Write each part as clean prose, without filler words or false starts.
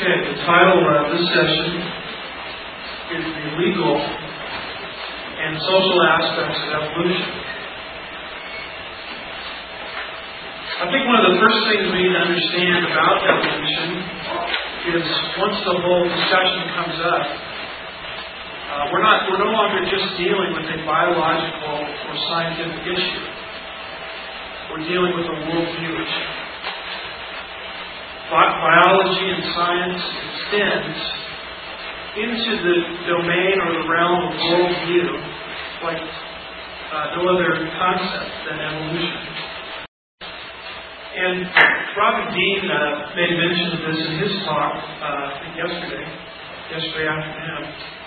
Okay, the title of this session is The Legal and Social Aspects of Evolution. I think one of the first things we need to understand about evolution is once the whole discussion comes up, we're no longer just dealing with a biological or scientific issue. We're dealing with a worldview issue. Biology and science extends into the domain or the realm of worldview like no other concept than evolution. And Robert Dean made mention of this in his talk, I think yesterday afternoon.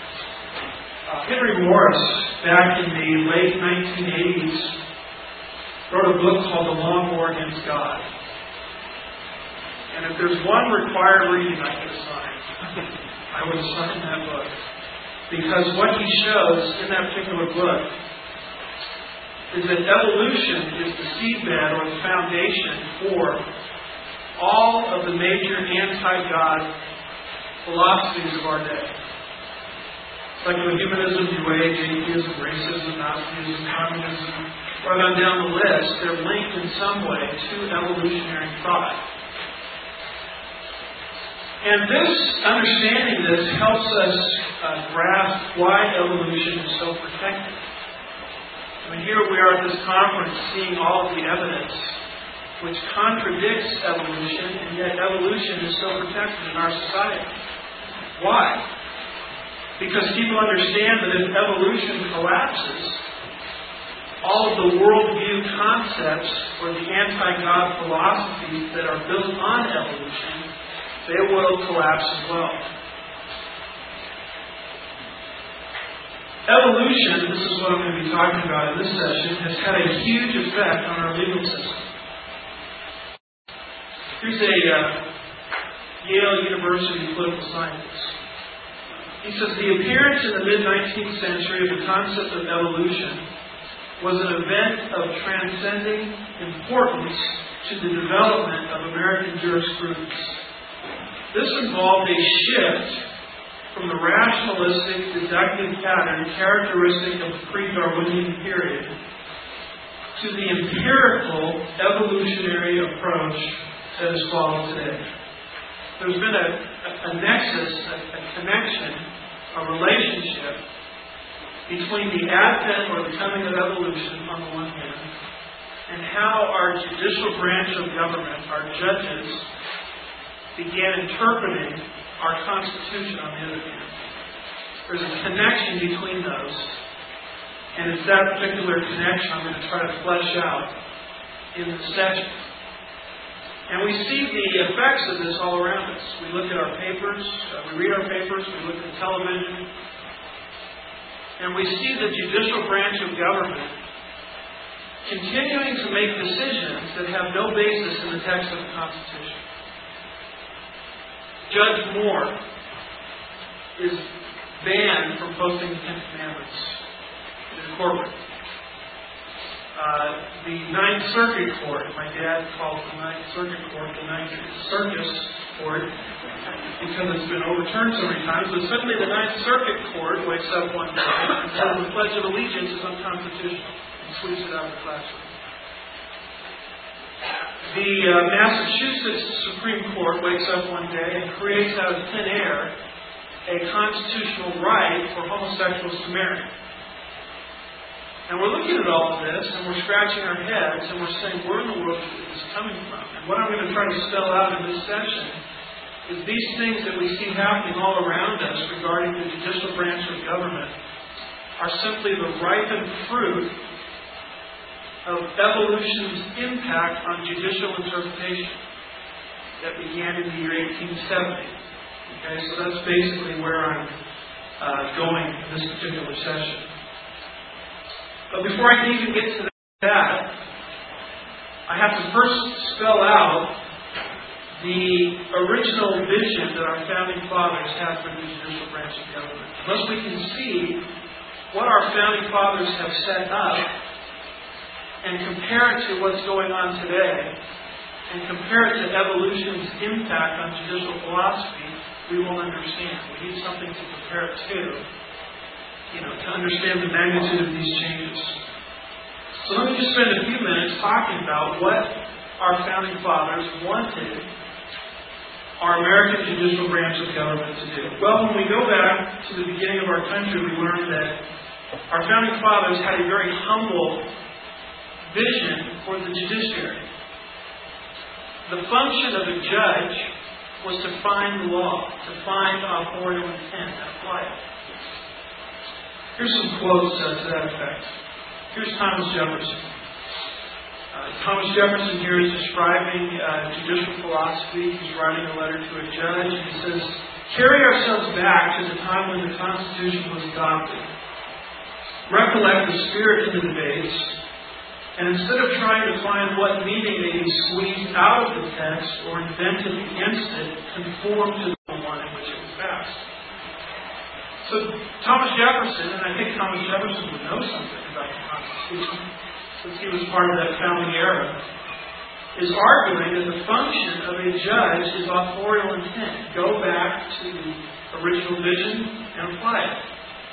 Henry Morris, back in the late 1980s, wrote a book called The Long War Against God. And if there's one required reading I could assign, I would assign that book. Because what he shows in that particular book is that evolution is the seedbed or the foundation for all of the major anti-God philosophies of our day. Secular humanism, New Age, atheism, racism, Nazism, communism, right on down the list, they're linked in some way to evolutionary thought. And understanding this helps us grasp why evolution is so protected. I mean, here we are at this conference seeing all of the evidence which contradicts evolution, and yet evolution is so protected in our society. Why? Because people understand that if evolution collapses, all of the worldview concepts or the anti-God philosophies that are built on evolution, they will collapse as well. Evolution, this is what I'm going to be talking about in this session, has had a huge effect on our legal system. Here's a Yale University political scientist. He says, the appearance in the mid-19th century of the concept of evolution was an event of transcending importance to the development of American jurisprudence. This involved a shift from the rationalistic, deductive pattern characteristic of the pre-Darwinian period to the empirical, evolutionary approach that is followed today. There's been a nexus, a connection, a relationship between the advent or the coming of evolution on the one hand and how our judicial branch of government, our judges, began interpreting our Constitution on the other hand. There's a connection between those, and it's that particular connection I'm going to try to flesh out in this session. And we see the effects of this all around us. We look at our papers, we read our papers, we look at television, and we see the judicial branch of government continuing to make decisions that have no basis in the text of the Constitution. Judge Moore is banned from posting the Ten Commandments in his courtroom. The Ninth Circuit Court, my dad calls the Ninth Circuit Court the Ninth Circus Court because it's been overturned so many times, but suddenly the Ninth Circuit Court wakes up one day and says the Pledge of Allegiance is unconstitutional and sweeps it out of the classroom. The Massachusetts Supreme Court wakes up one day and creates out of thin air a constitutional right for homosexuals to marry. And we're looking at all of this and we're scratching our heads and we're saying, where in the world is this coming from? And what I'm going to try to spell out in this session is these things that we see happening all around us regarding the judicial branch of government are simply the ripened fruit of evolution's impact on judicial interpretation that began in the year 1870. Okay, so that's basically where I'm going in this particular session. But before I can even get to that, I have to first spell out the original vision that our founding fathers had for the judicial branch of government. Unless we can see what our founding fathers have set up and compare it to what's going on today, and compare it to evolution's impact on judicial philosophy, we won't understand. We need something to compare it to, to understand the magnitude of these changes. So let me just spend a few minutes talking about what our founding fathers wanted our American judicial branch of government to do. Well, when we go back to the beginning of our country, we learn that our founding fathers had a very humble vision for the judiciary. The function of a judge was to find the law, to find authorial intent and apply it. Here's some quotes to that effect. Here's Thomas Jefferson. Thomas Jefferson here is describing judicial philosophy. He's writing a letter to a judge, and he says, "Carry ourselves back to the time when the Constitution was adopted. Recollect the spirit of the debates, and instead of trying to find what meaning may be squeezed out of the text or invented against it, conform to the one in which it was passed." So Thomas Jefferson, and I think Thomas Jefferson would know something about the Constitution, since he was part of that founding era, is arguing that the function of a judge is authorial intent. Go back to the original vision and apply it.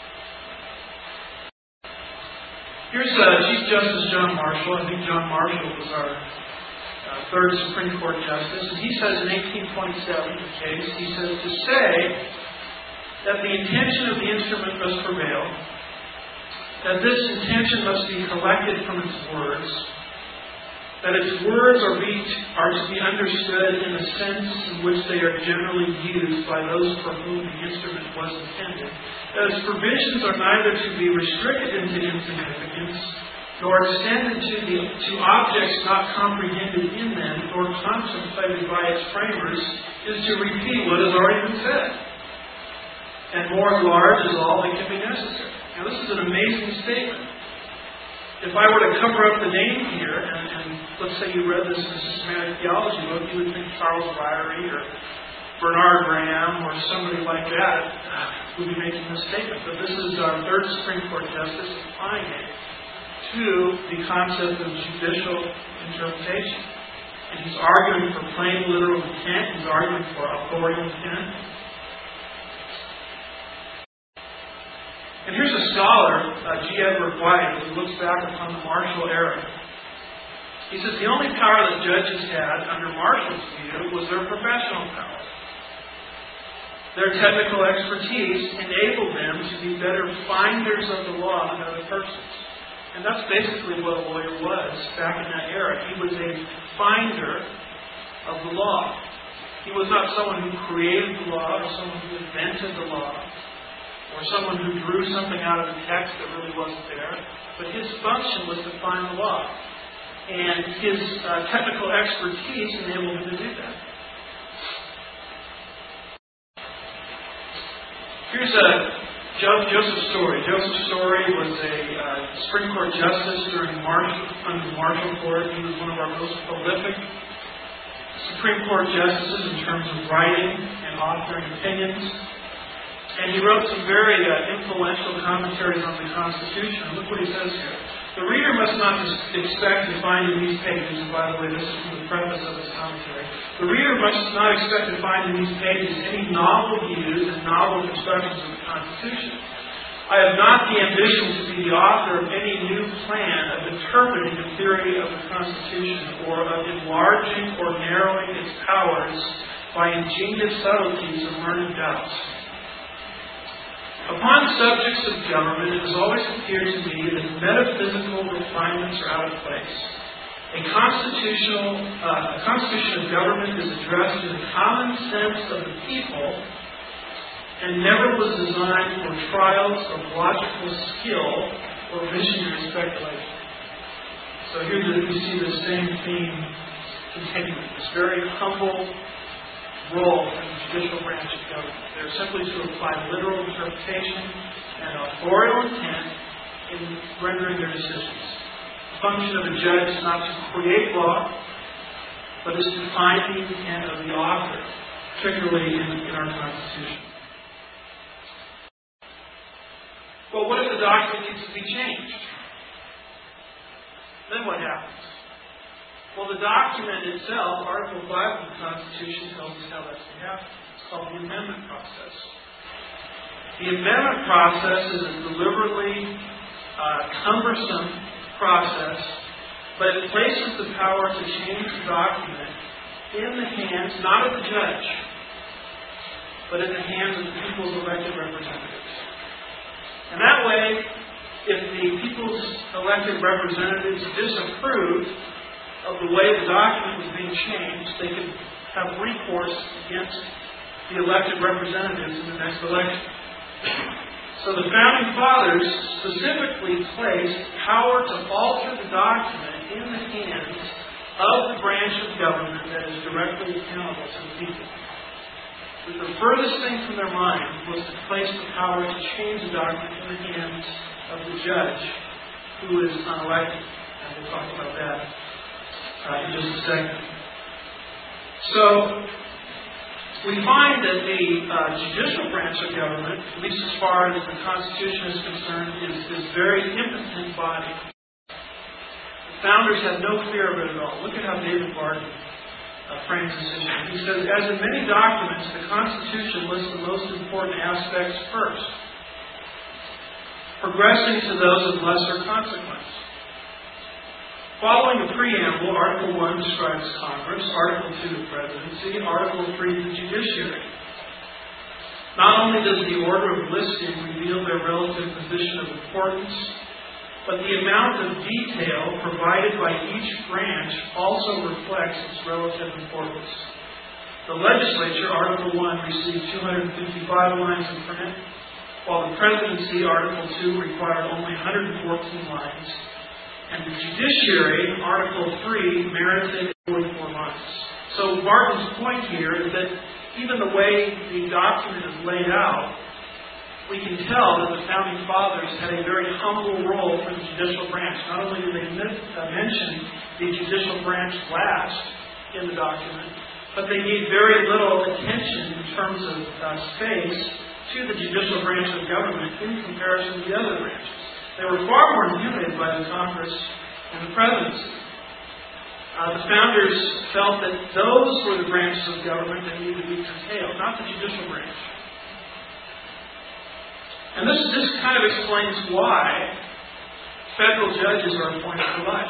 Here's Chief Justice John Marshall. I think John Marshall was our third Supreme Court Justice. And he says in 1827, the case, he says, "To say that the intention of the instrument must prevail, that this intention must be collected from its words, that its words are to be understood in the sense in which they are generally used by those for whom the instrument was intended, that its provisions are neither to be restricted into insignificance, nor extended to objects not comprehended in them, nor contemplated by its framers, is to repeat what has already been said, and more large is all that can be necessary." Now, this is an amazing statement. If I were to cover up the name here, and let's say you read this in a systematic theology book, you would think Charles Ryrie or Bernard Graham or somebody like that would be making this statement. But this is our third Supreme Court Justice applying it to the concept of judicial interpretation. And he's arguing for plain literal intent. He's arguing for authorial intent. And here's a scholar, G. Edward White, who looks back upon the Marshall era. He says the only power that judges had under Marshall's view was their professional power. Their technical expertise enabled them to be better finders of the law than other persons. And that's basically what a lawyer was back in that era. He was a finder of the law. He was not someone who created the law or someone who invented the law, or someone who drew something out of the text that really wasn't there. But his function was to find the law. And his technical expertise enabled him to do that. Here's Joseph Story. Joseph Story was a Supreme Court Justice under the Marshall Court. He was one of our most prolific Supreme Court Justices in terms of writing and authoring opinions. And he wrote some very influential commentaries on the Constitution. Look what he says here. "The reader must not expect to find in these pages," and by the way, this is from the preface of his commentary, "the reader must not expect to find in these pages any novel views and novel constructions of the Constitution. I have not the ambition to be the author of any new plan of interpreting the theory of the Constitution or of enlarging or narrowing its powers by ingenious subtleties or learned doubts. Upon subjects of government, it has always appeared to me that metaphysical refinements are out of place. A constitution of government is addressed to the common sense of the people and never was designed for trials of logical skill or visionary speculation." So here we see the same theme continuing. This very humble role in the judicial branch of government. They're simply to apply literal interpretation and authorial intent in rendering their decisions. The function of a judge is not to create law, but is to find the intent of the author, particularly in our Constitution. Well, what if the document needs to be changed? Then what happens? Well, the document itself, Article 5 of the Constitution, tells us how that's to happen. called the amendment process. The amendment process is a deliberately cumbersome process, but it places the power to change the document in the hands, not of the judge, but in the hands of the people's elected representatives. And that way, if the people's elected representatives disapproved of the way the document was being changed, they could have recourse against the elected representatives in the next election. So the Founding Fathers specifically placed power to alter the document in the hands of the branch of government that is directly accountable to the people. But the furthest thing from their mind was to place the power to change the document in the hands of the judge, who is unelected. And we'll talk about that in just a second. So, we find that the judicial branch of government, at least as far as the Constitution is concerned, is very impotent body. The founders had no fear of it at all. Look at how David Barton frames this issue. He says, as in many documents, the Constitution lists the most important aspects first, progressing to those of lesser consequence. Following the preamble, Article 1 describes Congress, Article 2 the presidency, Article 3 the judiciary. Not only does the order of listing reveal their relative position of importance, but the amount of detail provided by each branch also reflects its relative importance. The legislature, Article 1, received 255 lines in print, while the presidency, Article 2, required only 114 lines. And the judiciary, Article 3, merited 44 lines. So Barton's point here is that even the way the document is laid out, we can tell that the Founding Fathers had a very humble role for the judicial branch. Not only did they mention the judicial branch last in the document, but they gave very little attention in terms of space to the judicial branch of government in comparison to the other branches. They were far more intimidated by the Congress and the presidency. The founders felt that those were the branches of government that needed to be curtailed, not the judicial branch. And this kind of explains why federal judges are appointed for life.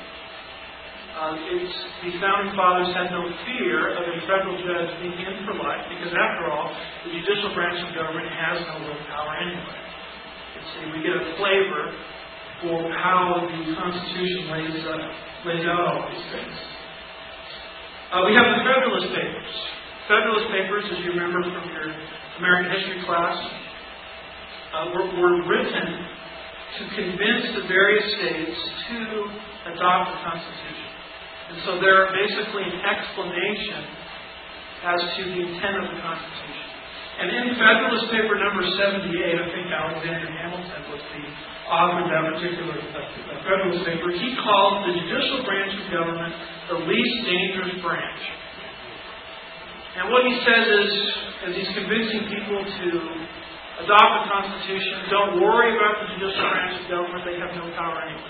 The Founding Fathers had no fear of a federal judge being in for life, because after all, the judicial branch of government has no real power anyway. See, we get a flavor for how the Constitution lays out all these things. We have the Federalist Papers. Federalist Papers, as you remember from your American history class, were written to convince the various states to adopt the Constitution. And so they're basically an explanation as to the intent of the Constitution. And in Federalist Paper number 78, I think Alexander Hamilton was the author of that particular Federalist paper, he called the judicial branch of government the least dangerous branch. And what he says is, as he's convincing people to adopt the Constitution, don't worry about the judicial branch of government, they have no power anyway.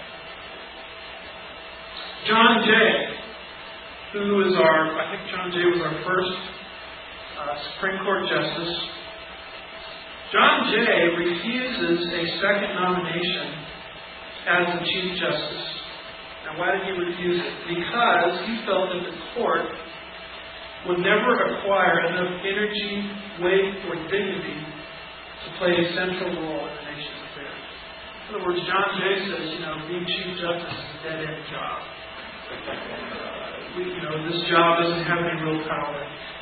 John Jay, I think John Jay was our first Supreme Court Justice. John Jay refuses a second nomination as the Chief Justice. Now, why did he refuse it? Because he felt that the court would never acquire enough energy, weight, or dignity to play a central role in the nation's affairs. In other words, John Jay says, being Chief Justice is a dead-end job. This job doesn't have any real power.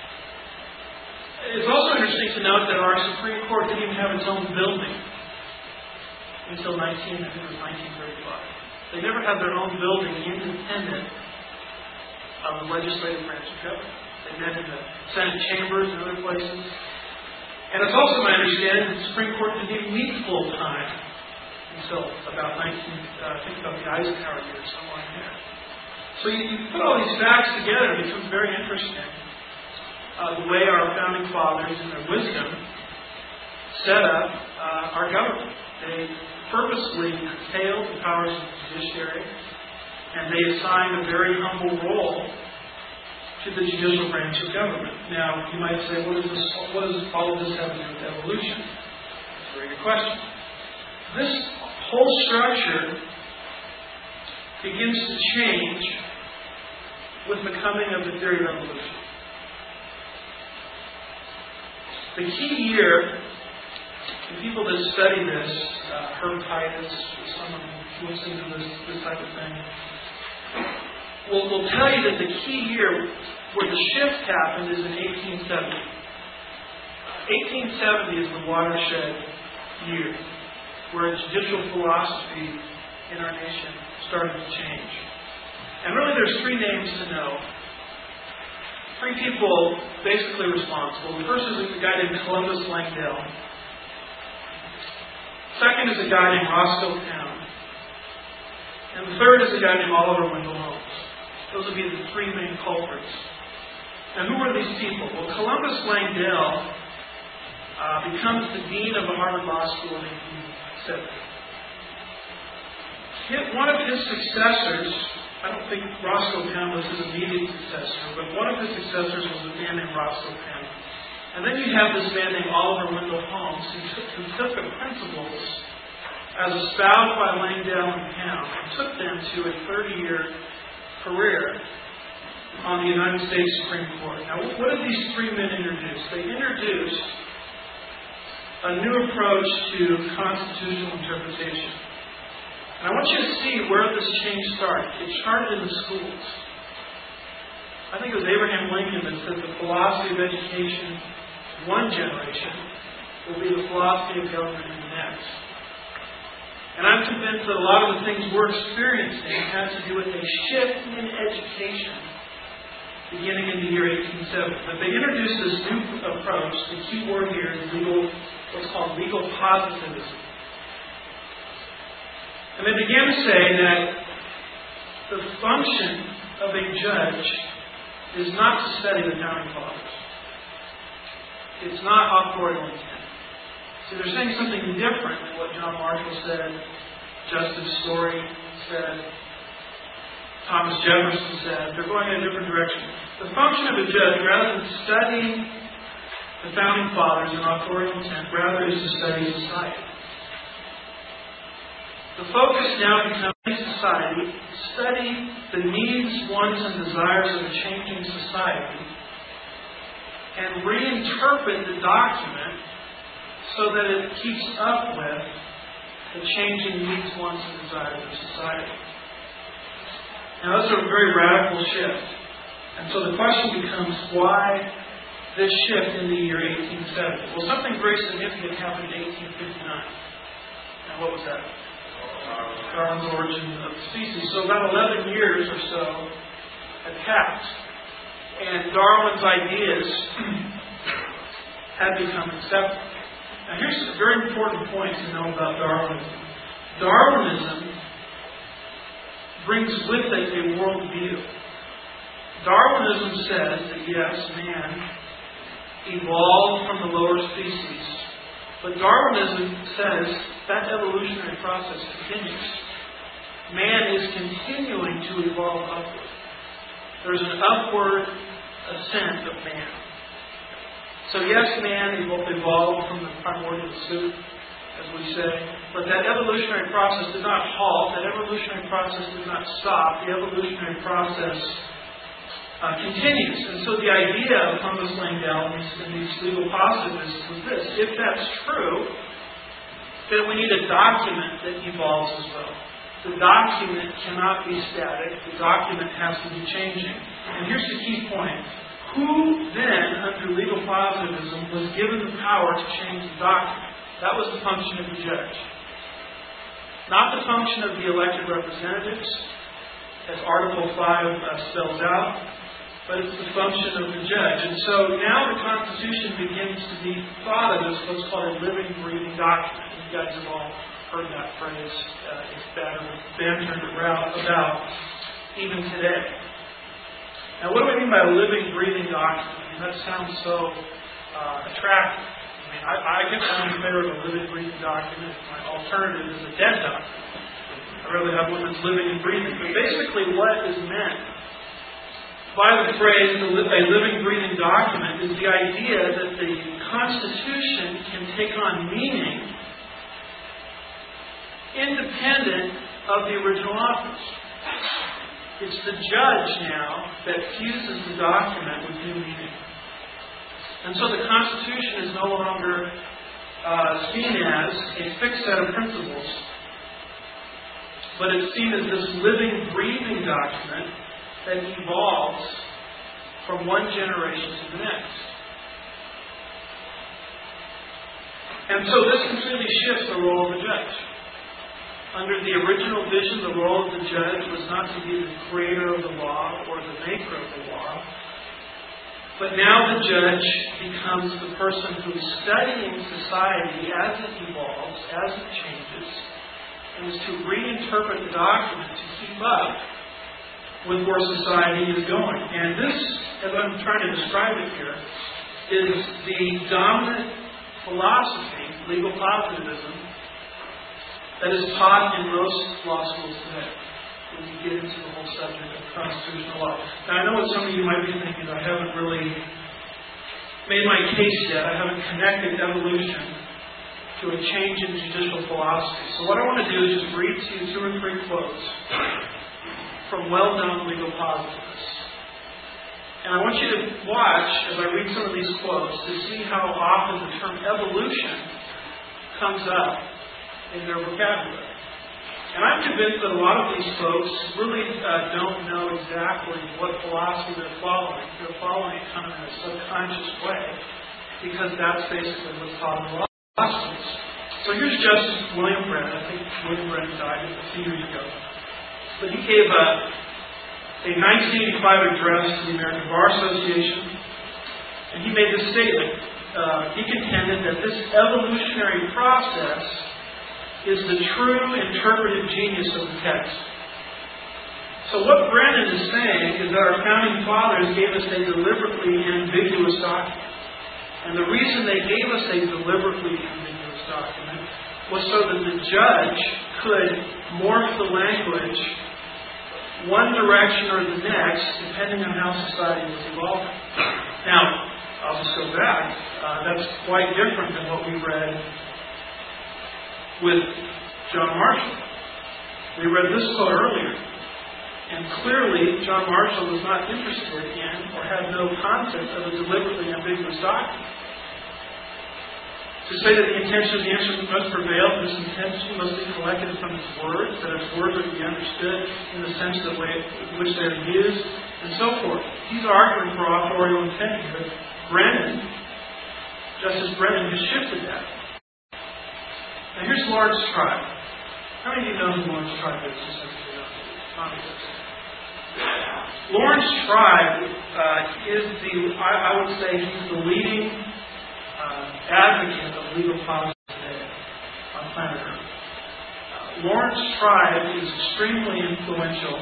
It's also interesting to note that our Supreme Court didn't even have its own building until 1935. They never had their own building independent of the legislative branch of government. They met in the Senate chambers and other places. And it's also my understanding that the Supreme Court didn't even meet full time until about the Eisenhower years, somewhere in there. So you put all these facts together, it becomes very interesting. The way our Founding Fathers, in their wisdom, set up our government. They purposely curtailed the powers of the judiciary, and they assigned a very humble role to the judicial branch of government. Now, you might say, what does all of this have to do with evolution? That's a very good question. This whole structure begins to change with the coming of the theory of evolution. The key year, the people that study this, Herb Titus, someone who looks into this type of thing, will tell you that the key year where the shift happened is in 1870. 1870 is the watershed year where judicial philosophy in our nation started to change. And really there's three names to know. Three people basically responsible. The first is a guy named Columbus Langdell. Second is a guy named Roscoe Pound. And the third is a guy named Oliver Wendell Holmes. Those would be the three main culprits. Now, who were these people? Well, Columbus Langdell becomes the dean of the Harvard Law School in 1870. One of his successors, I don't think Roscoe Pound was his immediate successor, but one of his successors was a man named Roscoe Pound. And then you have this man named Oliver Wendell Holmes who took the principles as espoused by Langdell and Pound and took them to a 30-year career on the United States Supreme Court. Now, what did these three men introduce? They introduced a new approach to constitutional interpretation. And I want you to see where this change started. It started in the schools. I think it was Abraham Lincoln that said the philosophy of education in one generation will be the philosophy of government in the next. And I'm convinced that a lot of the things we're experiencing has to do with a shift in education beginning in the year 1870. But they introduced this new approach. The key word here is what's called legal positivism. And they began to say that the function of a judge is not to study the founding fathers. It's not authorial intent. See, they're saying something different than what John Marshall said, Justice Story said, Thomas Jefferson said. They're going in a different direction. The function of a judge, rather than studying the founding fathers and authorial intent, rather is to study society. The focus now becomes in society, study the needs, wants, and desires of a changing society, and reinterpret the document so that it keeps up with the changing needs, wants, and desires of society. Now, that's a very radical shift. And so the question becomes, why this shift in the year 1870? Well, something very significant happened in 1859. Now, what was that? Darwin's Origin of Species. So about 11 years or so had passed. And Darwin's ideas had become accepted. Now here's a very important point to know about Darwinism. Darwinism brings with it a worldview. Darwinism says that yes, man evolved from the lower species. But Darwinism says that evolutionary process continues. Man is continuing to evolve upward. There's an upward ascent of man. So yes, man evolved from the primordial soup, as we say, but that evolutionary process did not halt. That evolutionary process did not stop. The evolutionary process continues. And so the idea of Columbus Langdell and these legal positivists was this: if that's true, then we need a document that evolves as well. The document cannot be static. The document has to be changing. And here's the key point. Who then, under legal positivism, was given the power to change the document? That was the function of the judge. Not the function of the elected representatives, as Article 5 spells out, but it's the function of the judge. And so now the Constitution begins to be thought of as what's called a living, breathing document. You guys have all heard that phrase. It's bantered around about even today. Now, what do I mean by a living, breathing document? I mean, that sounds so attractive. I mean, I'm in favor of a living, breathing document. My alternative is a dead document. I'd rather have one that's living and breathing. But basically what is meant by the phrase a living, breathing document is the idea that the Constitution can take on meaning independent of the original authors. It's the judge now that fuses the document with new meaning. And so the Constitution is no longer seen as a fixed set of principles, but it's seen as this living, breathing document that evolves from one generation to the next. And so this completely shifts the role of the judge. Under the original vision, the role of the judge was not to be the creator of the law or the maker of the law, but now the judge becomes the person who's studying society as it evolves, as it changes, and is to reinterpret the document to keep up with where society is going. And this, as I'm trying to describe it here, is the dominant philosophy, legal positivism, that is taught in most law schools today when you get into the whole subject of constitutional law. Now, I know what some of you might be thinking. I haven't really made my case yet. I haven't connected evolution to a change in judicial philosophy. So what I want to do is just read to you 2 or 3 quotes from well-known legal positivists. And I want you to watch, as I read some of these quotes, to see how often the term evolution comes up in their vocabulary. And I'm convinced that a lot of these folks really don't know exactly what philosophy they're following. They're following it kind of in a subconscious way, because that's basically what's taught in law schools. So here's Justice William Brennan. I think William Brennan died a few years ago. But he gave a 1985 address to the American Bar Association, and he made this statement. He contended that this evolutionary process is the true interpretive genius of the text. So what Brennan is saying is that our founding fathers gave us a deliberately ambiguous document. And the reason they gave us a deliberately ambiguous document was so that the judge could morph the language one direction or the next, depending on how society was evolving. Now, I'll just go back. That's quite different than what we read with John Marshall. We read this quote earlier. And clearly, John Marshall was not interested in or had no concept of a deliberately ambiguous document. To say that the intention of the instrument must prevail, this intention must be collected from its words, that its words are to be understood in the sense in which they are used, and so forth. He's arguing for authorial intent, but Justice Brennan has shifted that. Now here's Lawrence Tribe. How many of you know who Lawrence Tribe is? Lawrence Tribe is I would say he's the leading advocate of legal policy today on planet Earth. Lawrence Tribe is extremely influential.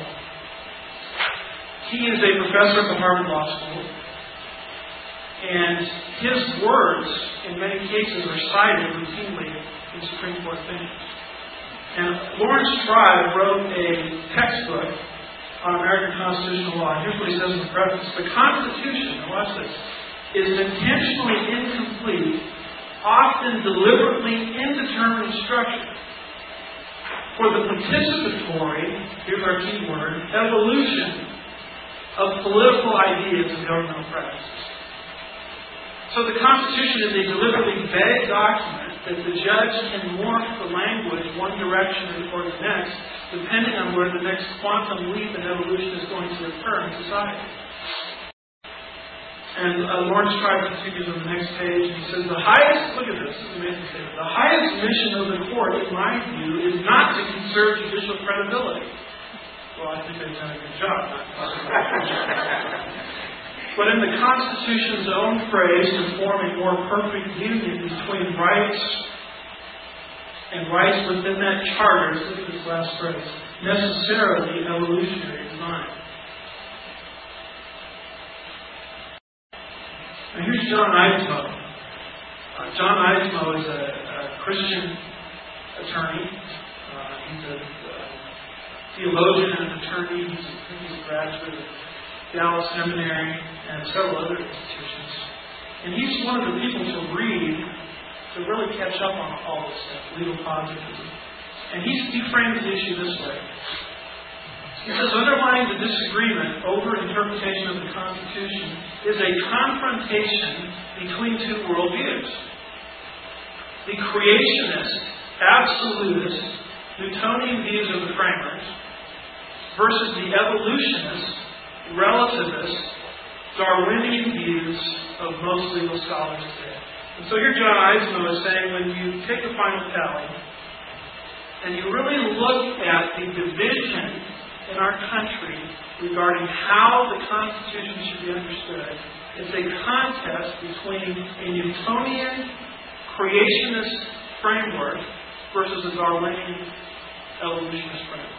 He is a professor at the Harvard Law School, and his words, in many cases, are cited routinely in Supreme Court opinions. And Lawrence Tribe wrote a textbook on American constitutional law. Here's what he says in the preface. The Constitution, now watch this, is an intentionally incomplete, often deliberately indeterminate structure for the participatory, here's our key word, evolution of political ideas and governmental practices. So the Constitution is a deliberately vague document that the judge can morph the language one direction or the next, depending on where the next quantum leap in evolution is going to occur in society. And Lawrence Tribe continues on the next page, and he says, look at this, this is amazing statement. The highest mission of the court, in my view, is not to conserve judicial credibility. Well, I think they've done a good job. But in the Constitution's own phrase, to form a more perfect union between rights and rights within that charter, look at this last phrase, necessarily evolutionary design. Now here's John Eismo. John Eismo is a Christian attorney. He's a theologian and an attorney. He's a graduate of Dallas Seminary, and several other institutions. And he's one of the people to read to really catch up on all this stuff, legal positivism. And he frames the issue this way. He says, underlying the disagreement over interpretation of the Constitution is a confrontation between two worldviews. The creationist, absolutist, Newtonian views of the framers versus the evolutionist, relativist, Darwinian views of most legal scholars today. And so here John Eismo is saying, when you take the final tally and you really look at the division in our country regarding how the Constitution should be understood, it's a contest between a Newtonian creationist framework versus a Darwinian evolutionist framework.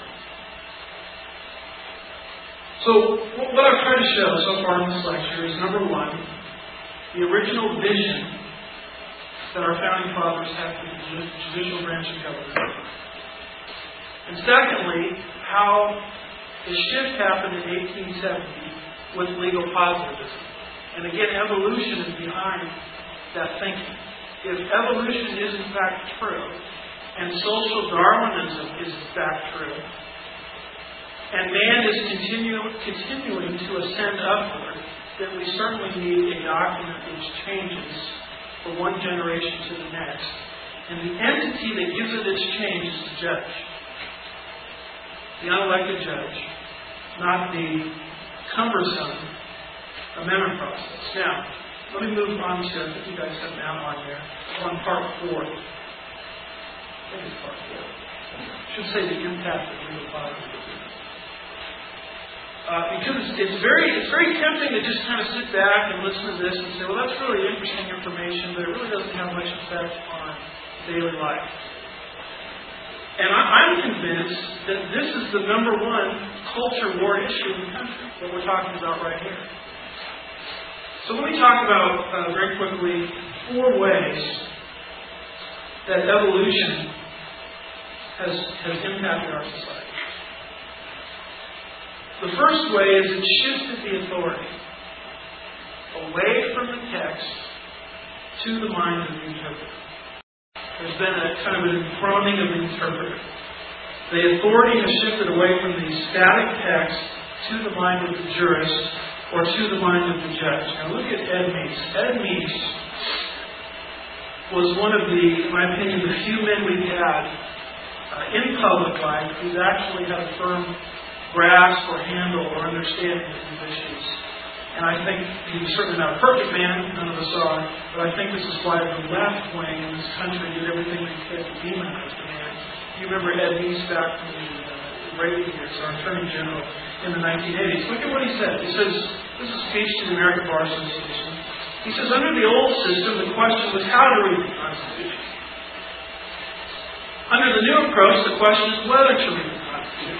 So, what I've tried to show so far in this lecture is, number one, the original vision that our founding fathers had for the judicial branch of government. And secondly, how the shift happened in 1870 with legal positivism. And again, evolution is behind that thinking. If evolution is in fact true, and social Darwinism is in fact true, and man is continuing to ascend upward, then we certainly need a document which changes from one generation to the next. And the entity that gives it its change is the judge. The unelected judge, not the cumbersome amendment process. Now, let me move on to, I think you guys have an outline there, on part 4. I think it's part 4. I should say the impact of legal positivism. Because it's very tempting to just kind of sit back and listen to this and say, well, that's really interesting information, but it really doesn't have much effect on daily life. And I'm convinced that this is the number one culture war issue in the country, what we're talking about right here. So let me talk about, very quickly, 4 ways that evolution has impacted our society. The first way is it shifted the authority away from the text to the mind of the interpreter. There's been a kind of an enthroning of the interpreter. The authority has shifted away from the static text to the mind of the jurist or to the mind of the judge. Now look at Ed Meese. Ed Meese was one of the, in my opinion, the few men we've had in public life who's actually had a firm grasp or handle or understanding of these issues. And I think he was certainly not a perfect man, none of us are, but I think this is why the left wing in this country did everything they could to demonize the man. You remember Ed Meese back from the Reagan years, our Attorney General in the 1980s. Look at what he said. He says, this is a speech to the American Bar Association. He says, under the old system, the question was how to read the Constitution. Under the new approach, the question is whether to read the Constitution.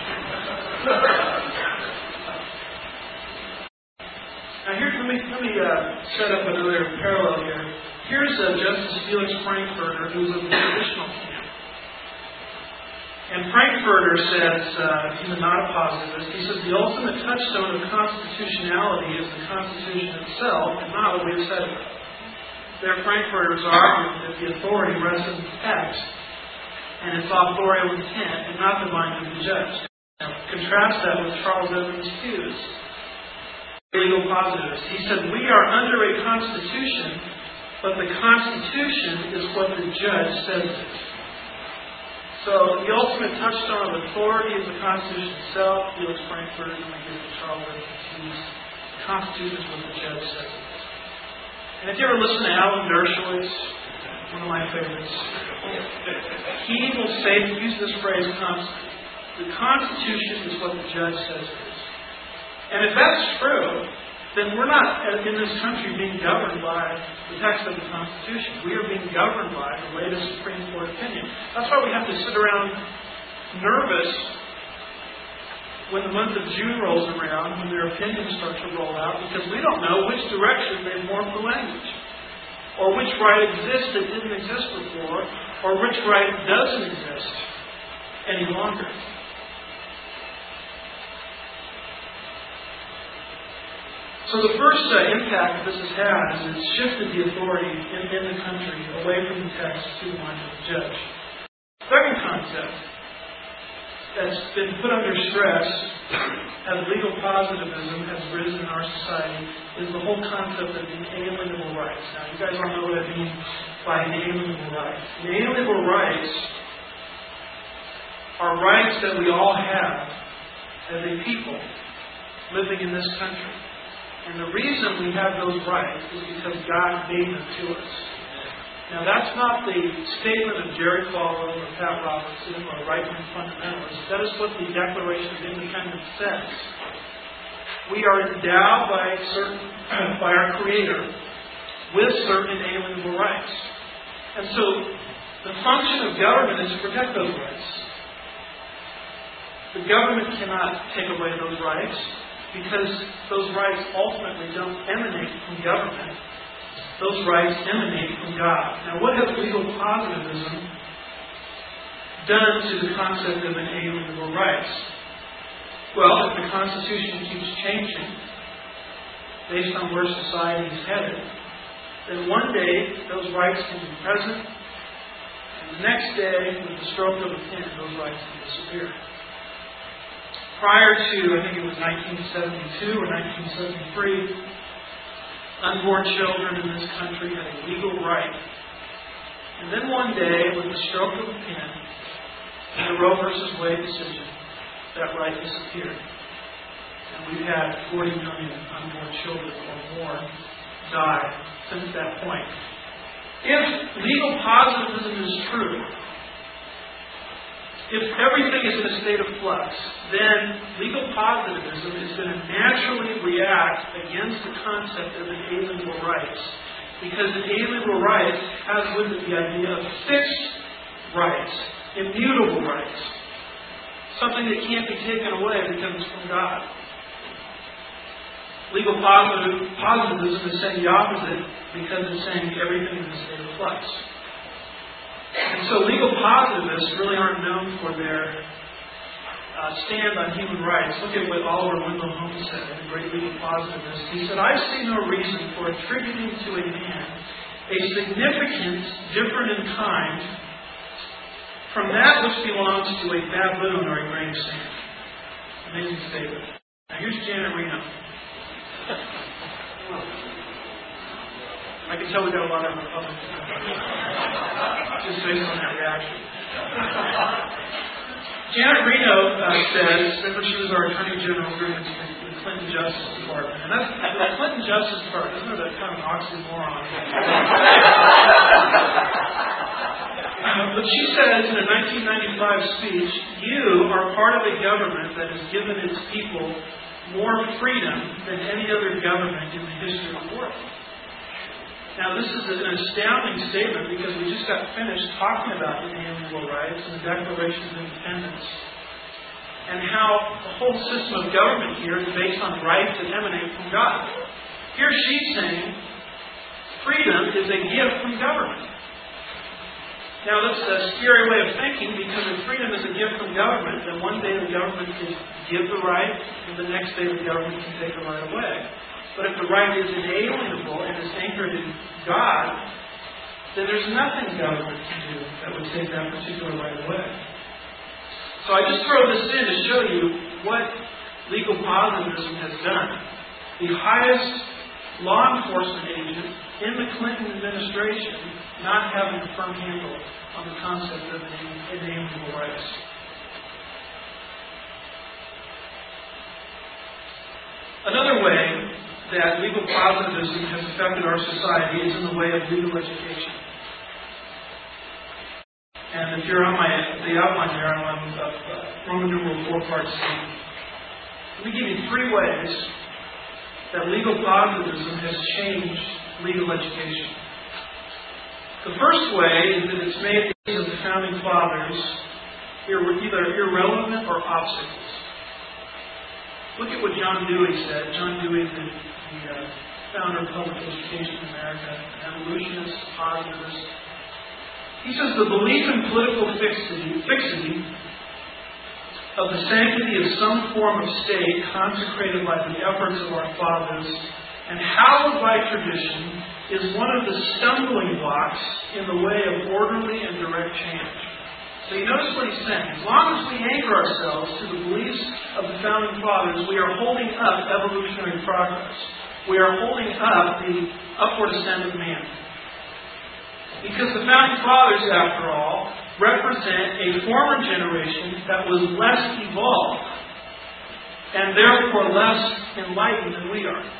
Now here, let me set up another parallel here. Here's Justice Felix Frankfurter, who's of the traditional camp. And Frankfurter says, he's not a positivist, he says the ultimate touchstone of constitutionality is the Constitution itself, and not what we've said about it. There, Frankfurter's argument that the authority rests in the text and its authorial intent, and not the mind of the judge. Now, contrast that with Charles Evans Hughes, legal positivist. He said, we are under a Constitution, but the Constitution is what the judge says it is. So the ultimate touchstone of authority is the Constitution itself. Felix Frankfurter, and we get to Charles Evans Hughes. The Constitution is what the judge says it is. And if you ever listen to Alan Dershowitz, one of my favorites, he will say, use this phrase constantly, the Constitution is what the judge says it is. And if that's true, then we're not in this country being governed by the text of the Constitution. We are being governed by the latest Supreme Court opinion. That's why we have to sit around nervous when the month of June rolls around, when their opinions start to roll out, because we don't know which direction they've morphed the language, or which right exists that didn't exist before, or which right doesn't exist any longer. So the first impact this has had is it's shifted the authority in the country away from the text to the mind of the judge. Second concept that's been put under stress as legal positivism has risen in our society is the whole concept of inalienable rights. Now, you guys all know what I mean by inalienable rights. Inalienable rights are rights that we all have as a people living in this country. And the reason we have those rights is because God gave them to us. Now, that's not the statement of Jerry Falwell or Pat Robertson or right-wing fundamentalists. That is what the Declaration of Independence says. We are endowed by our Creator with certain inalienable rights. And so, the function of government is to protect those rights. The government cannot take away those rights because those rights ultimately don't emanate from government. Those rights emanate from God. Now, what has legal positivism done to the concept of inalienable rights? Well, if the Constitution keeps changing based on where society is headed, then one day those rights can be present, and the next day, with the stroke of a pen, those rights can disappear. Prior to, I think it was 1972 or 1973, unborn children in this country had a legal right. And then one day, with the stroke of a pen, in the Roe versus Wade decision, that right disappeared. And we've had 40 million unborn children or more die since that point. If legal positivism is true, if everything is in a state of flux, then legal positivism is going to naturally react against the concept of inalienable rights. Because inalienable rights has with it the idea of fixed rights, immutable rights. Something that can't be taken away because it's from God. Legal positivism is saying the opposite because it's saying everything is in a state of flux. And so legal positivists really aren't known for their stand on human rights. Look at what Oliver Wendell Holmes said, the great legal positivist. He said, "I see no reason for attributing to a man a significance different in kind from that which belongs to a baboon or a grain of sand." Amazing statement. Now here's Janet Reno. I can tell we got a lot of Republicans just based on that reaction. Janet Reno says that when she was our Attorney General during the Clinton Justice Department, and that's the Clinton Justice Department, isn't that kind of an oxymoron? But she says in a 1995 speech, "You are part of a government that has given its people more freedom than any other government in the history of the world." Now, this is an astounding statement because we just got finished talking about inalienable rights and the Declaration of Independence and how the whole system of government here is based on rights that emanate from God. Here she's saying freedom is a gift from government. Now, that's a scary way of thinking because if freedom is a gift from government, then one day the government can give the right and the next day the government can take the right away. But if the right is inalienable and is anchored in God, then there's nothing government can do that would take that particular right away. So I just throw this in to show you what legal positivism has done. The highest law enforcement agent in the Clinton administration not having a firm handle on the concept of inalienable rights. Another way that legal positivism has affected our society is in the way of legal education. And if you're on the outline there, I'm on Roman numeral 4, part C. Let me give you 3 ways that legal positivism has changed legal education. The first way is that it's made the of the Founding Fathers either irrelevant or obstacles. Look at what John Dewey said. John Dewey, the founder of public education in America, an evolutionist, positivist. He says the belief in political fixity of the sanctity of some form of state consecrated by the efforts of our fathers and hallowed by tradition is one of the stumbling blocks in the way of orderly and direct change. So you notice what he's saying. As long as we anchor ourselves to the beliefs of the Founding Fathers, we are holding up evolutionary progress. We are holding up the upward ascent of man. Because the Founding Fathers, after all, represent a former generation that was less evolved and therefore less enlightened than we are.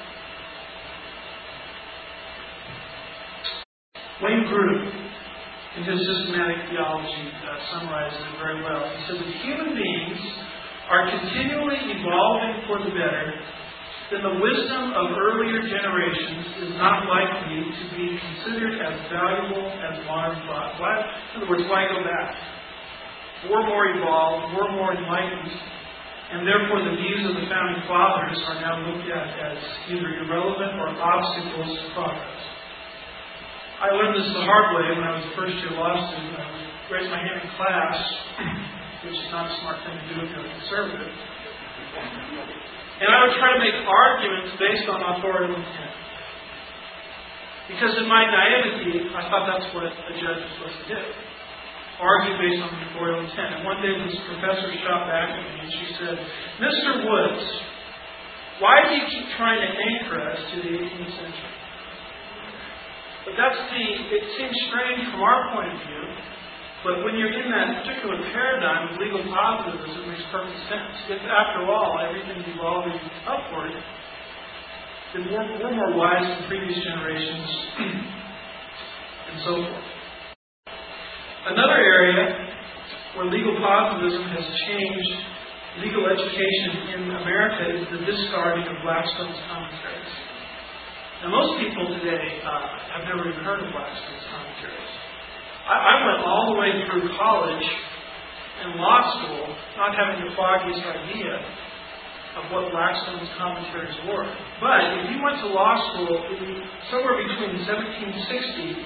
Wayne Grudem, in his systematic theology, summarizes it very well. He says, if human beings are continually evolving for the better, then the wisdom of earlier generations is not likely to be considered as valuable as modern thought. In other words, why go back? We're more evolved, we're more enlightened, and therefore the views of the Founding Fathers are now looked at as either irrelevant or obstacles to progress. I learned this the hard way when I was a first-year law student. I would raise my hand in class, which is not a smart thing to do if you're a conservative. And I would try to make arguments based on authorial intent. Because in my naivety, I thought that's what a judge was supposed to do. Argue based on authorial intent. And one day this professor shot back at me and she said, Mr. Woods, why do you keep trying to anchor us to the 18th century? But it seems strange from our point of view, but when you're in that particular paradigm of legal positivism, it makes perfect sense. If, after all, everything's evolving upward, then we're more wise than previous generations, and so forth. Another area where legal positivism has changed legal education in America is the discarding of Blackstone's commentaries. Now, most people today have never even heard of Blackstone's commentaries. I went all the way through college and law school not having the foggiest idea of what Blackstone's commentaries were. But if you went to law school somewhere between 1760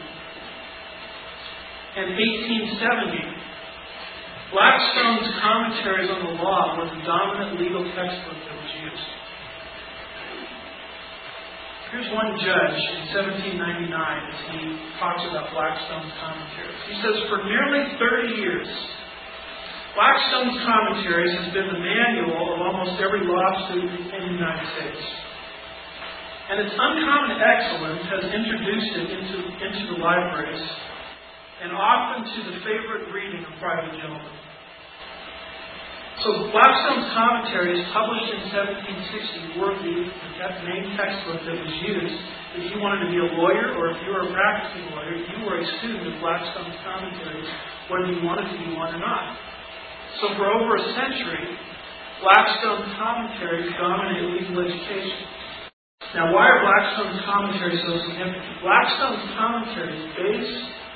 and 1870, Blackstone's commentaries on the law were the dominant legal textbook that was used. Here's one judge in 1799 as he talks about Blackstone's commentaries. He says, for nearly 30 years, Blackstone's commentaries has been the manual of almost every law student in the United States. And its uncommon excellence has introduced it into the libraries and often to the favorite reading of private gentlemen. So Blackstone's commentaries, published in 1760, were the main textbook that was used. If you wanted to be a lawyer or if you were a practicing lawyer, you were a student of Blackstone's commentaries, whether you wanted to be one or not. So for over a century, Blackstone's commentaries dominated legal education. Now, why are Blackstone's commentaries so significant? Blackstone's commentaries base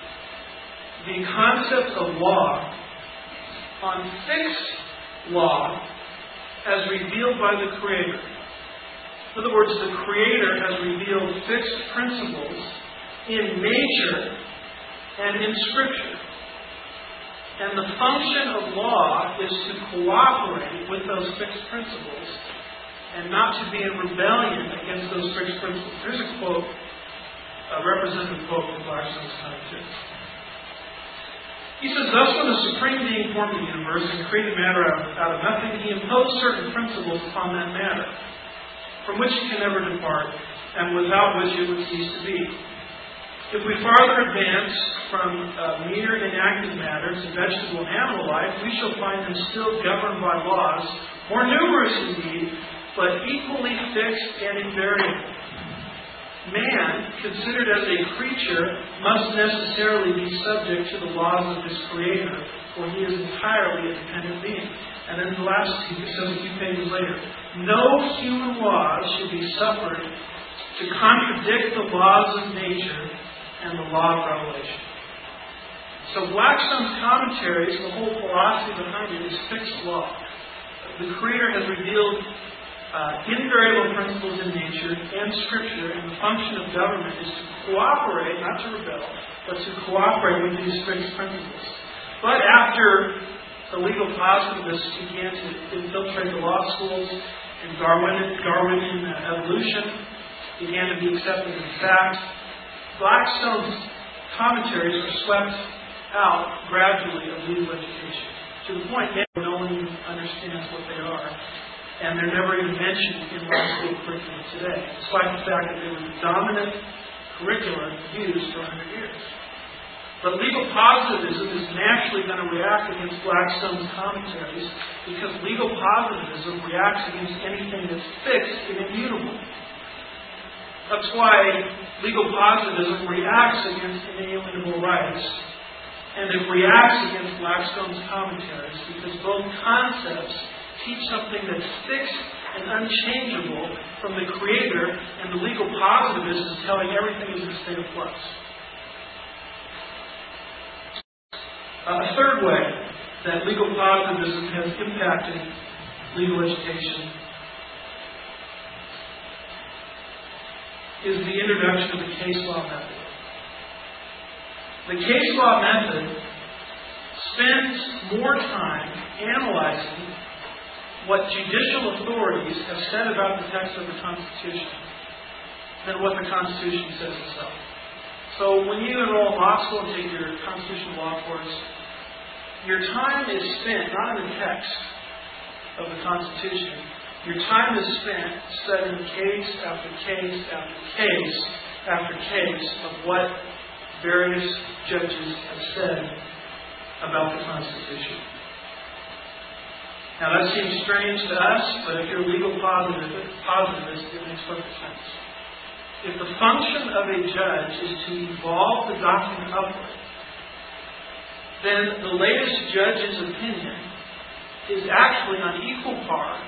the concept of law on fixed law as revealed by the Creator. In other words, the Creator has revealed fixed principles in nature and in Scripture. And the function of law is to cooperate with those fixed principles and not to be in rebellion against those fixed principles. Here's a quote, a representative quote from Blackstone's commentaries. He says, thus when the Supreme Being formed the universe and created matter out of nothing, He imposed certain principles upon that matter, from which it can never depart, and without which it would cease to be. If we farther advance from mere inactive matter to vegetable and animal life, we shall find them still governed by laws, more numerous indeed, but equally fixed and invariable. Man, considered as a creature, must necessarily be subject to the laws of his Creator, for he is entirely a dependent being. And then the last, he says a few pages later, no human laws should be suffered to contradict the laws of nature and the law of revelation. So Blackstone's commentaries, the whole philosophy behind it is fixed law. The Creator has revealed invariable principles in nature and Scripture, and the function of government is to cooperate, not to rebel, but to cooperate with these fixed principles. But after the legal positivists began to infiltrate the law schools and Darwinian evolution, began to be accepted. In fact, Blackstone's commentaries are swept out gradually of legal education, to the point that no one even understands what they are, and they're never even mentioned in law school curriculum today, despite the fact that they were the dominant curriculum used for 100 years. But legal positivism is naturally going to react against Blackstone's commentaries because legal positivism reacts against anything that's fixed and immutable. That's why legal positivism reacts against inalienable rights, and it reacts against Blackstone's commentaries because both concepts teach something that's fixed and unchangeable from the Creator, and the legal positivist is telling everything is in a state of flux. A third way that legal positivism has impacted legal education is the introduction of the case law method. The case law method spends more time analyzing what judicial authorities have said about the text of the Constitution than what the Constitution says itself. So when you enroll in law school and take your constitutional law course, your time is spent not in the text of the Constitution. Your time is spent studying case after case after case after case of what various judges have said about the Constitution. Now that seems strange to us, but if you're a legal positivist, it makes perfect sense. If the function of a judge is to evolve the document upward, then the latest judge's opinion is actually on equal par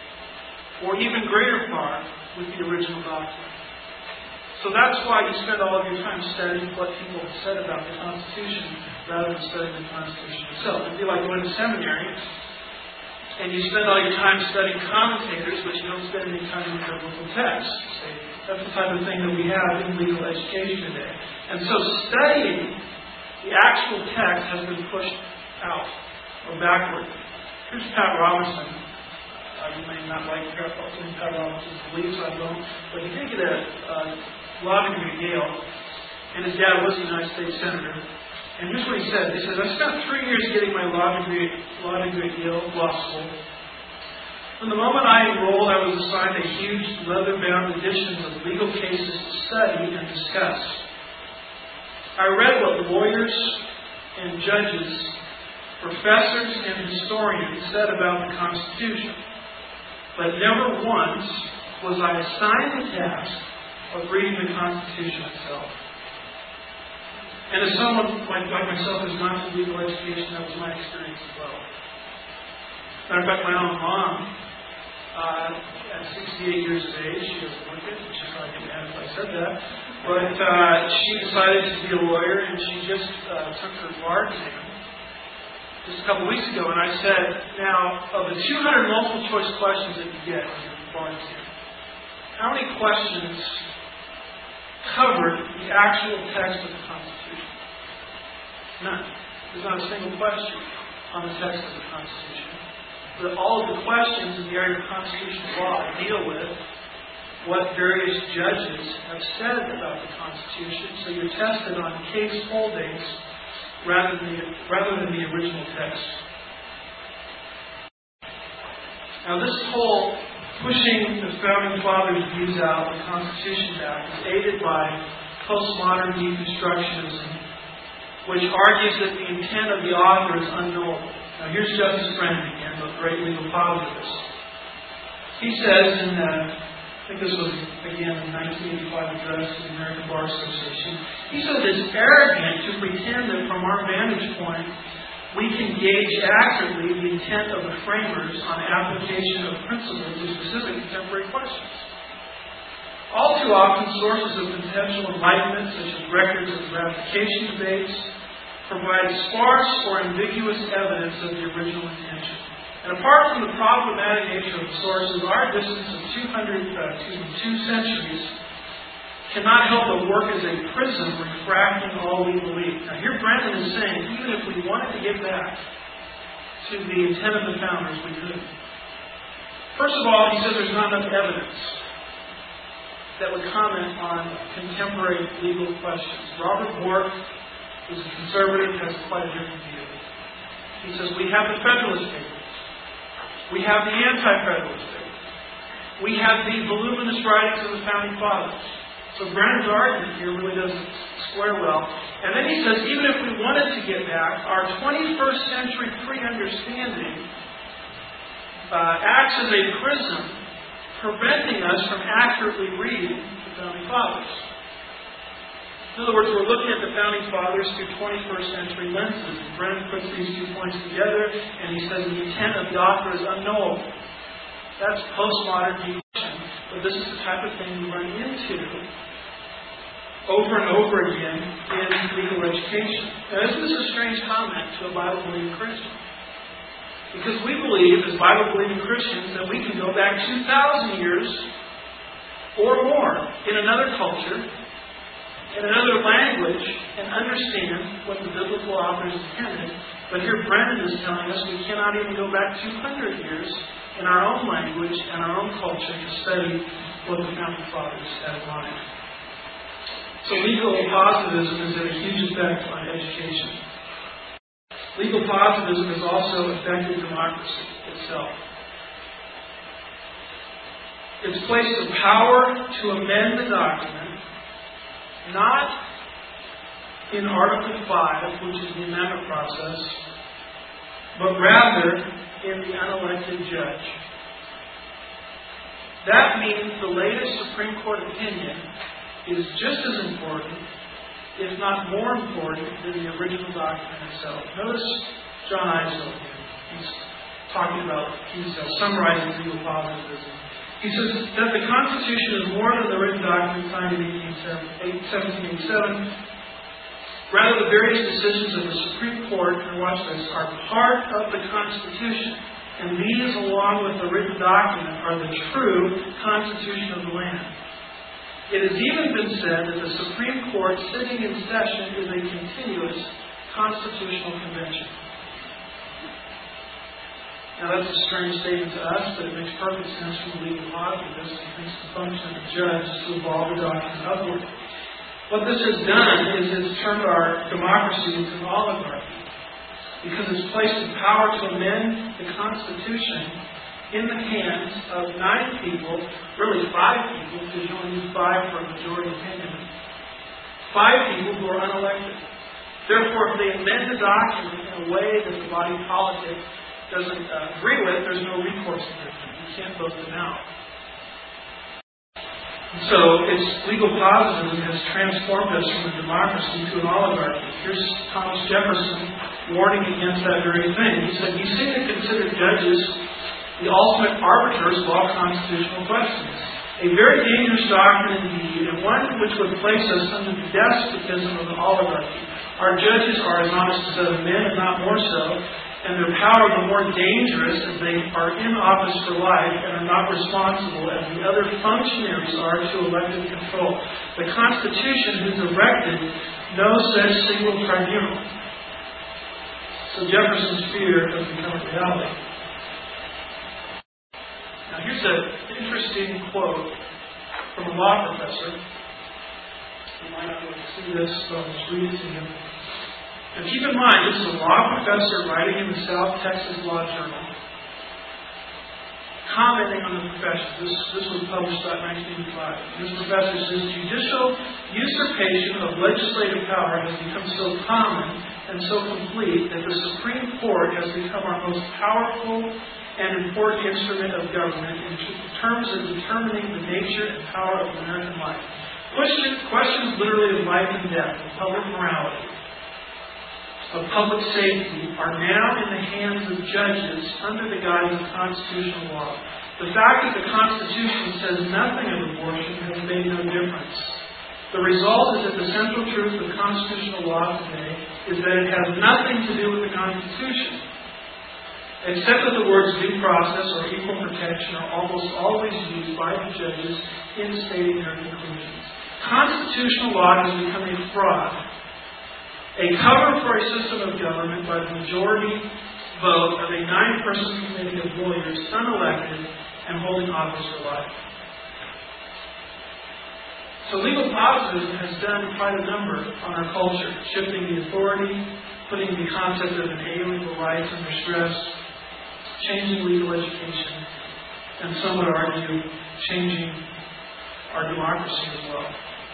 or even greater par with the original document. So that's why you spend all of your time studying what people have said about the Constitution rather than studying the Constitution itself. It'd be like going to seminary and you spend all your time studying commentators, but you don't spend any time in the biblical text. That's the type of thing that we have in legal education today. And so studying the actual text has been pushed out or backward. Here's Pat Robertson. You may not like Pat Robertson's beliefs, I don't. But he did get a law degree at Yale, and his dad was a United States Senator. And here's what he said. He says, I spent 3 years getting my law degree at Yale Law School. From the moment I enrolled, I was assigned a huge leather-bound edition of legal cases to study and discuss. I read what lawyers and judges, professors and historians said about the Constitution, but never once was I assigned the task of reading the Constitution itself. And as someone like myself who's gone through legal education, that was my experience as well. Matter of fact, my own mom, at 68 years of age, she doesn't look it, which is probably get mad if I said that, but she decided to be a lawyer, and she just took her bar exam just a couple weeks ago, and I said, now, of the 200 multiple choice questions that you get on your bar exam, how many questions covered the actual text of the Constitution? None. There's not a single question on the text of the Constitution. But all of the questions in the area of constitutional law deal with what various judges have said about the Constitution, so you're tested on case holdings rather than the original text. Now this whole pushing the Founding Fathers' views out of the Constitution back is aided by postmodern deconstructionism, which argues that the intent of the author is unknowable. Now here's Justice Brennan again, the great legal positivist. He says in I think this was again in 1985 address to the American Bar Association, he says it's arrogant to pretend that from our vantage point we can gauge accurately the intent of the framers on application of principles to specific contemporary questions. All too often, sources of potential enlightenment, such as records of ratification debates, provide sparse or ambiguous evidence of the original intention. And apart from the problematic nature of the sources, our distance of 2 centuries cannot help but work as a prism refracting all we believe. Now here Brennan is saying, even if we wanted to get back to the intent of the founders, we couldn't. First of all, he says there's not enough evidence. that would comment on contemporary legal questions. Robert Bork, who's a conservative, has quite a different view. He says, we have the Federalist Papers. We have the Anti-Federalist Papers. We have the voluminous writings of the Founding Fathers. So Brennan's argument here really doesn't square well. And then he says, even if we wanted to get back, our 21st century pre-understanding acts as a prism, preventing us from accurately reading the Founding Fathers. In other words, we're looking at the Founding Fathers through 21st century lenses. And Brennan puts these 2 points together, and he says the intent of the author is unknowable. That's postmodern deduction, but this is the type of thing we run into over and over again in legal education. Now, isn't this a strange comment to a Bible-believing Christian? Because we believe, as Bible-believing Christians, that we can go back 2,000 years or more in another culture, in another language, and understand what the biblical authors intended. But here Brennan is telling us we cannot even go back 200 years in our own language and our own culture to study what the Founding Fathers had in mind. So legal positivism has had a huge effect on education. Legal positivism has also affected democracy itself. It's placed the power to amend the document, not in Article 5, which is the amendment process, but rather in the unelected judge. That means the latest Supreme Court opinion is just as important, if not more important, than the original document itself. Notice John Eisel here. He's talking about, he's summarizing legal positivism. He says that the Constitution is more than the written document signed in 1787. Rather, the various decisions of the Supreme Court, and watch this, are part of the Constitution. And these, along with the written document, are the true Constitution of the land. It has even been said that the Supreme Court sitting in session is a continuous constitutional convention. Now that's a strange statement to us, but it makes perfect sense from the legal positivist who thinks the function of the judge is to evolve the document upward. What this has done is it's turned our democracy into an oligarchy, because it's placed the power to amend the Constitution in the hands of 9 people, really 5 people, because you only need 5 for a majority opinion. 5 people who are unelected. Therefore, if they amend the document in a way that the body politic doesn't agree with, there's no recourse to them. You can't vote them out. So, its legal positivism has transformed us from a democracy to an oligarchy. Here's Thomas Jefferson warning against that very thing. He said, "You seem to consider judges the ultimate arbiters of all constitutional questions. A very dangerous doctrine indeed, and one which would place us under the despotism of the oligarchy. Our judges are as honest as other men, if not more so, and their power the more dangerous as they are in office for life and are not responsible as the other functionaries are to elected control. The Constitution has erected no such single tribunal." So Jefferson's fear has become a reality. Now here's an interesting quote from a law professor. You might not be able to see this, so I'll just read it to you. And keep in mind, this is a law professor writing in the South Texas Law Journal, commenting on the profession. This was published about 1985. This professor says, "Judicial usurpation of legislative power has become so common and so complete that the Supreme Court has become our most powerful and important instrument of government in terms of determining the nature and power of American life. Questions literally of life and death, of public morality, of public safety, are now in the hands of judges under the guise of constitutional law. The fact that the Constitution says nothing of abortion has made no difference. The result is that the central truth of constitutional law today is that it has nothing to do with the Constitution, except that the words due process or equal protection are almost always used by the judges in stating their conclusions. Constitutional law has become a fraud, a cover for a system of government by the majority vote of a 9-person committee of lawyers, unelected and holding office for life." So legal positivism has done quite a number on our culture, shifting the authority, putting the concept of inalienable rights under stress, changing legal education, and some would argue changing our democracy as well.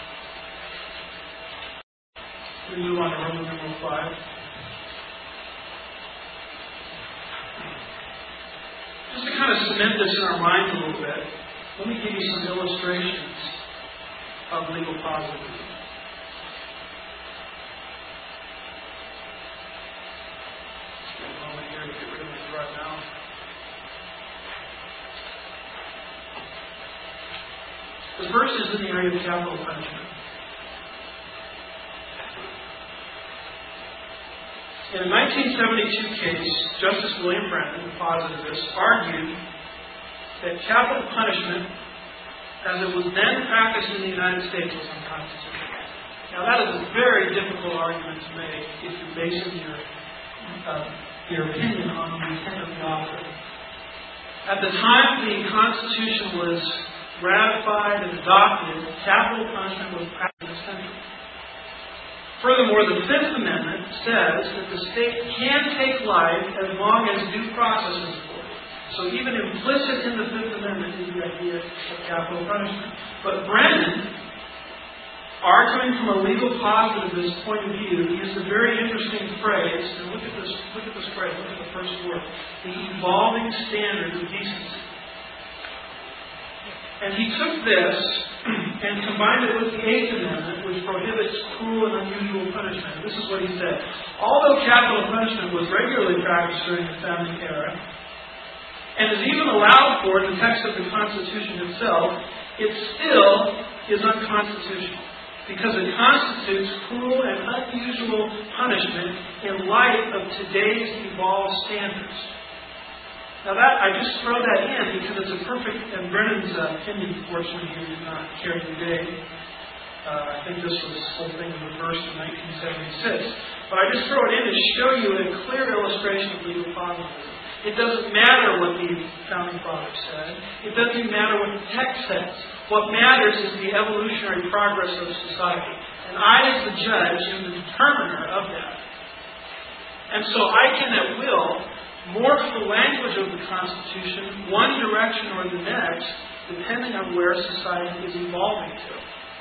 We move on to Roman numeral 5. Just to kind of cement this in our minds a little bit, let me give you some illustrations of legal positivism. Just get a moment here to get rid of this right now. The first is in the area of capital punishment. In a 1972 case, Justice William Brennan, the positivist, argued that capital punishment, as it was then practiced in the United States, was unconstitutional. Now, that is a very difficult argument to make if you're basing your opinion on the intent of the author. At the time the Constitution was ratified and adopted, capital punishment was practiced in this country. Furthermore, the Fifth Amendment says that the state can take life as long as due process is afforded. So even implicit in the Fifth Amendment is the idea of capital punishment. But Brennan, arguing from a legal positivist point of view, used a very interesting phrase. And look at this phrase. Look at the first word. The evolving standard of decency. And he took this and combined it with the Eighth Amendment, which prohibits cruel and unusual punishment. This is what he said. Although capital punishment was regularly practiced during the founding era, and is even allowed for in the text of the Constitution itself, it still is unconstitutional, because it constitutes cruel and unusual punishment in light of today's evolved standards. Now I just throw that in because it's a perfect, and Brennan's opinion, fortunately, he did not carry the day. I think this whole thing was reversed in 1976. But I just throw it in to show you a clear illustration of legal positivism. It doesn't matter what the founding fathers said. It doesn't matter what the text says. What matters is the evolutionary progress of society. And I, as the judge, am the determiner of that. And so I can, at will, morph the language of the Constitution one direction or the next, depending on where society is evolving to.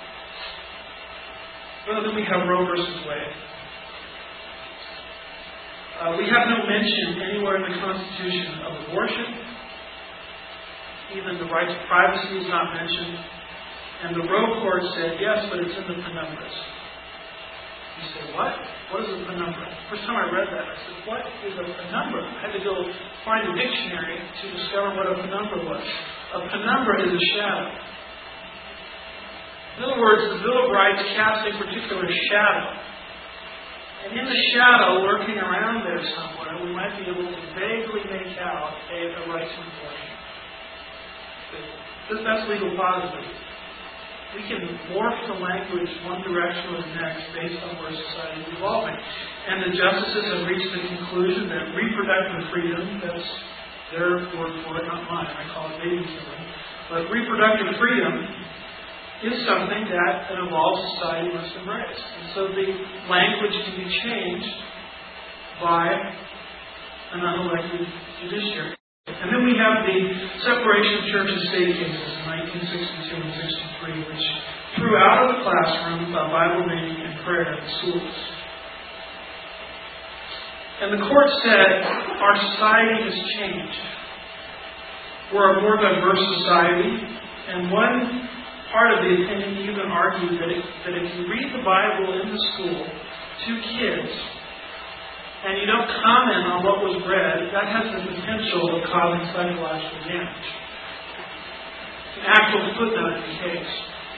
Well, then we have Roe versus Wade. We have no mention anywhere in the Constitution of abortion. Even the right to privacy is not mentioned. And the Roe court said, yes, but it's in the penumbras. You say, what? What is a penumbra? First time I read that, I said, what is a penumbra? I had to go find a dictionary to discover what a penumbra was. A penumbra is a shadow. In other words, the Bill of Rights casts a particular shadow. And in the shadow, lurking around there somewhere, we might be able to vaguely make out a right to abortion. That's legal positivism. We can morph the language one direction or the next based on where society is evolving. And the justices have reached the conclusion that reproductive freedom, that's their word for it, not mine, I call it baby killing, but reproductive freedom is something that an evolved society must embrace. And so the language can be changed by an unelected judiciary. And then we have the separation of church and state cases in 1962 and 63, which threw out of the classroom Bible reading and prayer in schools. And the court said, our society has changed. We're a more diverse society, and one part of the opinion even argued that if you read the Bible in the school to kids, and you don't comment on what was read, that has the potential of causing psychological damage. An actual footnote in the case.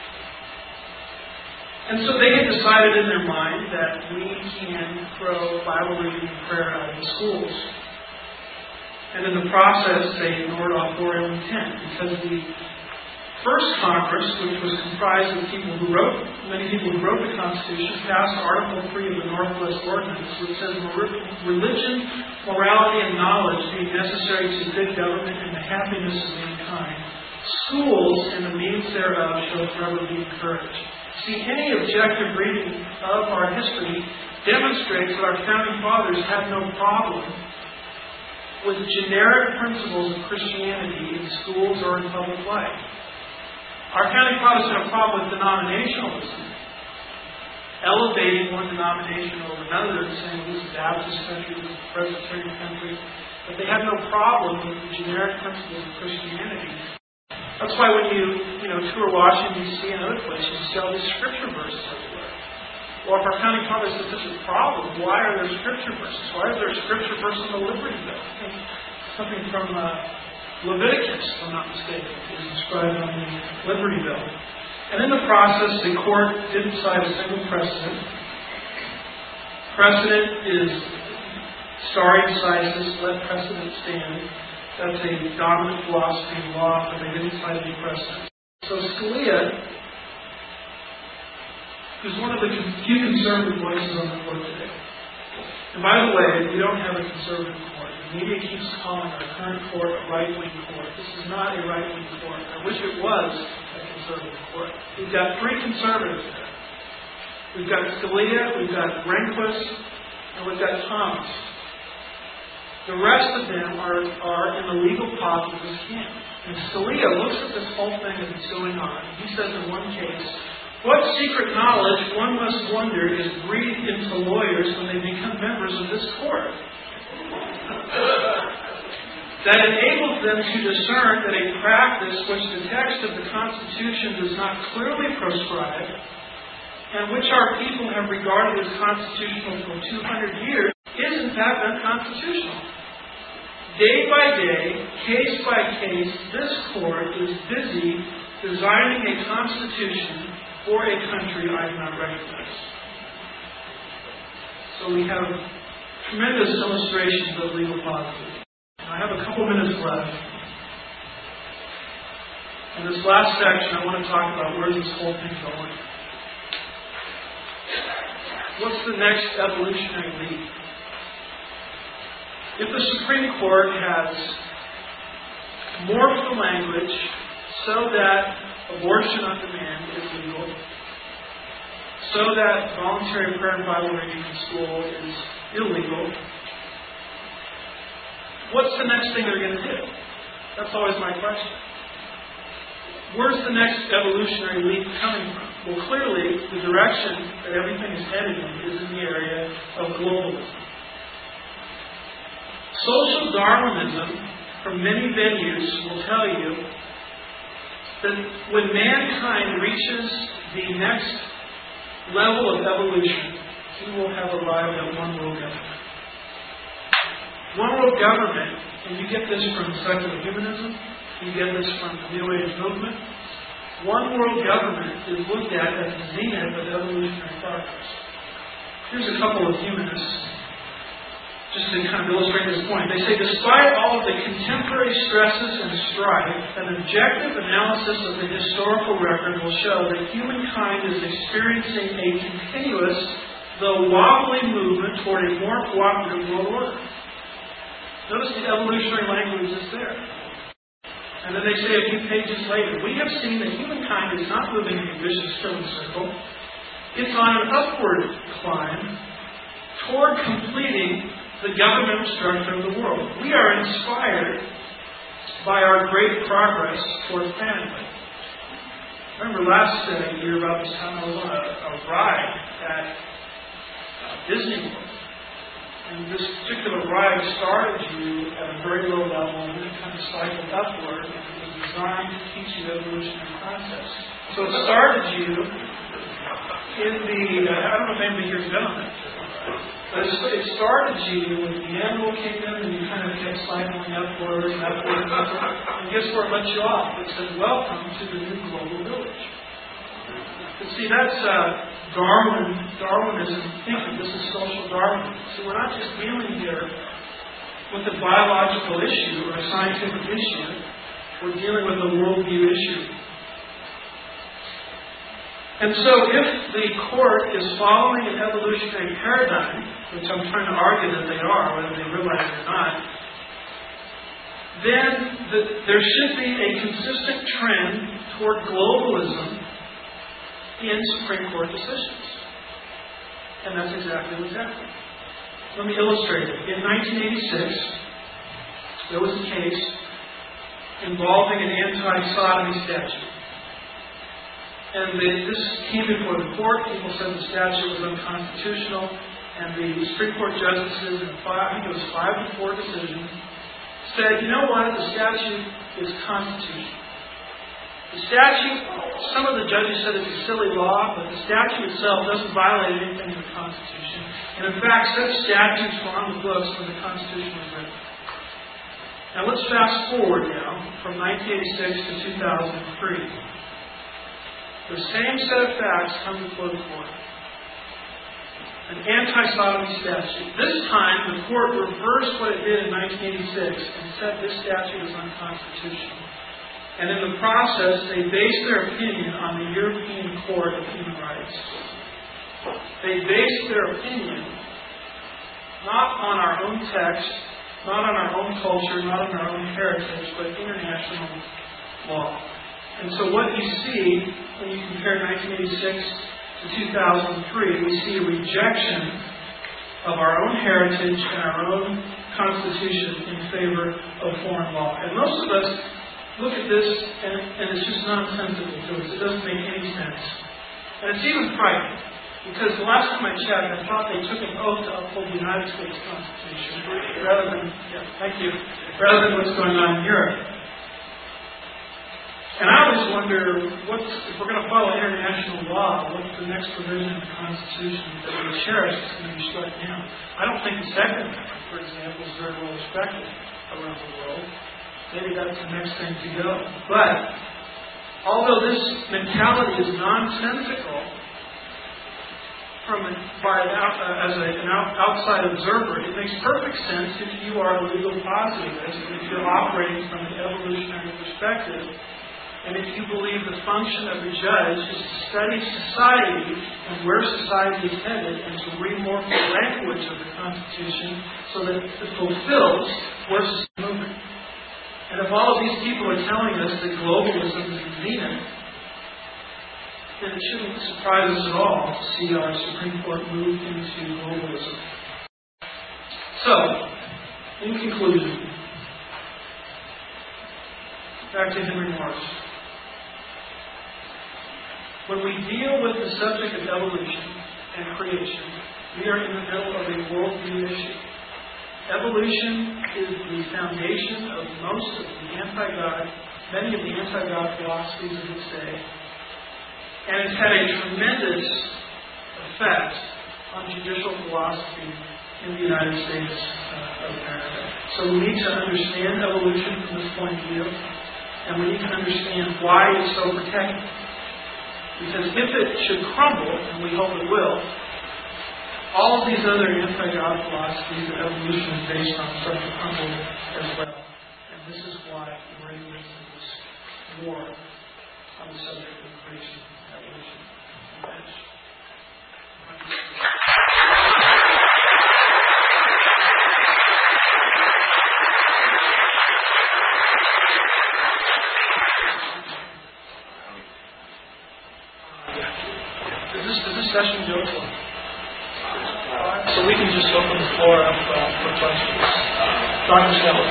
And so they had decided in their mind that we can throw Bible reading and prayer out of the schools. And in the process, they ignored authorial intent, because the first Congress, which was comprised of many people who wrote the Constitution, passed Article 3 of the Northwest Ordinance, which says religion, morality, and knowledge being necessary to good government and the happiness of mankind, schools and the means thereof shall forever be encouraged. See, any objective reading of our history demonstrates that our founding fathers had no problem with generic principles of Christianity in schools or in public life. Our founding fathers had a problem with denominationalism, elevating one denomination over another and saying this is Baptist country, this is Presbyterian country, but they had no problem with the generic principles of Christianity. That's why when you tour Washington, D.C. and other places, you see all these scripture verses everywhere. Well, if our founding fathers had such a problem, why are there scripture verses? Why is there a scripture verse on the Liberty Bell? Something from Leviticus, if I'm not mistaken, is described on the Liberty Bell. And in the process, the court didn't cite a single precedent. Precedent is stare decisis, let precedent stand. That's a dominant philosophy of law, but they didn't cite any precedent. So Scalia, who's one of the few conservative voices on the court today. And by the way, we don't have a conservative court. The media keeps calling our current court a right-wing court. This is not a right-wing court. I wish it was a conservative court. We've got three conservatives there. We've got Scalia, we've got Rehnquist, and we've got Thomas. The rest of them are in the legal positivist camp. And Scalia looks at this whole thing as it's going on. He says in one case, what secret knowledge, one must wonder, is breathed into lawyers when they become members of this court? That enables them to discern that a practice which the text of the Constitution does not clearly prescribe, and which our people have regarded as constitutional for 200 years, is in fact unconstitutional. Day by day, case by case, this court is busy designing a constitution for a country I do not recognize. So we have tremendous illustrations of legal positivism. I have a couple minutes left. In this last section, I want to talk about where's this whole thing going. What's the next evolutionary leap? If the Supreme Court has morphed the language so that abortion on demand is legal, so that voluntary prayer and Bible reading in school is illegal, what's the next thing they're going to do? That's always my question. Where's the next evolutionary leap coming from? Well, clearly, the direction that everything is headed in is in the area of globalism. Social Darwinism, from many venues, will tell you that when mankind reaches the next level of evolution, he will have arrived at one world government. One world government, and you get this from secular humanism, you get this from the New Age movement. One world government is looked at as the zenith of evolutionary progress. Here's a couple of humanists, just to kind of illustrate this point. They say, despite all of the contemporary stresses and strife, an objective analysis of the historical record will show that humankind is experiencing a continuous, though wobbly movement toward a more cooperative world order. Notice the evolutionary language is there. And then they say a few pages later, we have seen that humankind is not moving in a vicious killing circle. It's on an upward climb toward completing the governmental structure of the world. We are inspired by our great progress toward family. Remember last year about this time I was on a ride at Disney World. And this particular ride started you at a very low level and then kind of cycled upward, and it was designed to teach you evolutionary concepts. So it started you in the, I don't know if anybody here has been on that trip, but it started you with the animal kingdom, and you kind of kept cycling upward and upward and upward. And guess where it let you off? It said, welcome to the new global village. But see, that's Darwinism thinking. This is social Darwinism. See, we're not just dealing here with a biological issue or a scientific issue. We're dealing with a worldview issue. And so if the court is following an evolutionary paradigm, which I'm trying to argue that they are, whether they realize it or not, then there should be a consistent trend toward globalism in Supreme Court decisions. And that's exactly what's happening. Let me illustrate it. In 1986, there was a case involving an anti-sodomy statute. And this came before the court. People said the statute was unconstitutional. And the Supreme Court justices, in I think it was 5-4 decision, said, you know what, the statute is constitutional. The statute, some of the judges said it's a silly law, but the statute itself doesn't violate anything in the Constitution. And in fact, such statutes were on the books when the Constitution was written. Now let's fast forward now from 1986 to 2003. The same set of facts come before the court. An anti-sodomy statute. This time, the court reversed what it did in 1986 and said this statute is unconstitutional. And in the process, they based their opinion on the European Court of Human Rights. They based their opinion not on our own text, not on our own culture, not on our own heritage, but international law. And so what you see when you compare 1986 to 2003, we see a rejection of our own heritage and our own Constitution in favor of foreign law. And most of us look at this and it's just nonsensical to us. It doesn't make any sense. And it's even frightening. Because the last time I checked, I thought they took an oath to uphold the United States Constitution rather than what's going on in Europe. And I always wonder, if we're going to follow international law, what's the next provision in the Constitution that we cherish that's going to be struck down? I don't think the Second Amendment, for example, is very well respected around the world. Maybe that's the next thing to go. But although this mentality is nonsensical as an outside observer, it makes perfect sense if you are a legal positivist and if you're operating from an evolutionary perspective, and if you believe the function of the judge is to study society and where society is headed and to remorph the language of the Constitution so that it fulfills where society is moving. And if all of these people are telling us that globalism is the zenith, then it shouldn't surprise us at all to see our Supreme Court move into globalism. So, in conclusion, back to Henry Morris. When we deal with the subject of evolution and creation, we are in the middle of a worldview issue. Evolution is the foundation of many of the anti-God philosophies of its day. And it's had a tremendous effect on judicial philosophy in the United States of America. So we need to understand evolution from this point of view, and we need to understand why it's so protected. Because if it should crumble, and we hope it will, all of these other anti-God philosophies of evolution is based on start to crumble as well. And this is why we're in this war on the subject of creation, evolution, and finish. Is this session go for? So we can just open the floor up for questions. Dr. Shelley.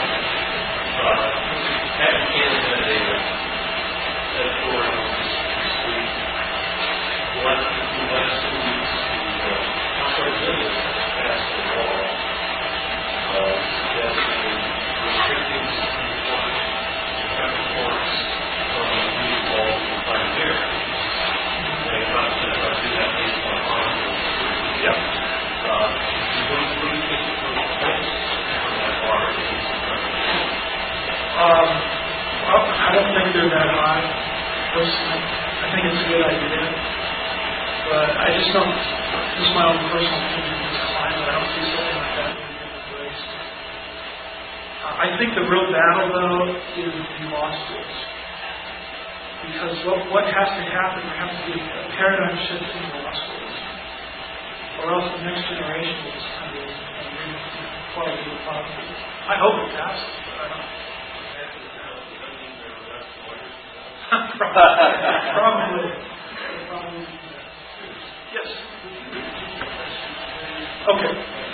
At Canada, editorial this week, last 2 weeks, the President passed a law suggesting restricting courts from using laws for pioneer. They thought that if I do that based on honorable. Yep. What do you think of those points from that bar? I don't think they're that high, personally. I think it's a good idea. But I just don't, this is my own personal opinion, but I don't see something like that being embraced. I think the real battle, though, is the law schools. Because what has to happen, there has to be a paradigm shift in the law schools. Or else the next generation will just kind of quality of poverty. I hope it passes, but I don't. Probably. Yes. Okay.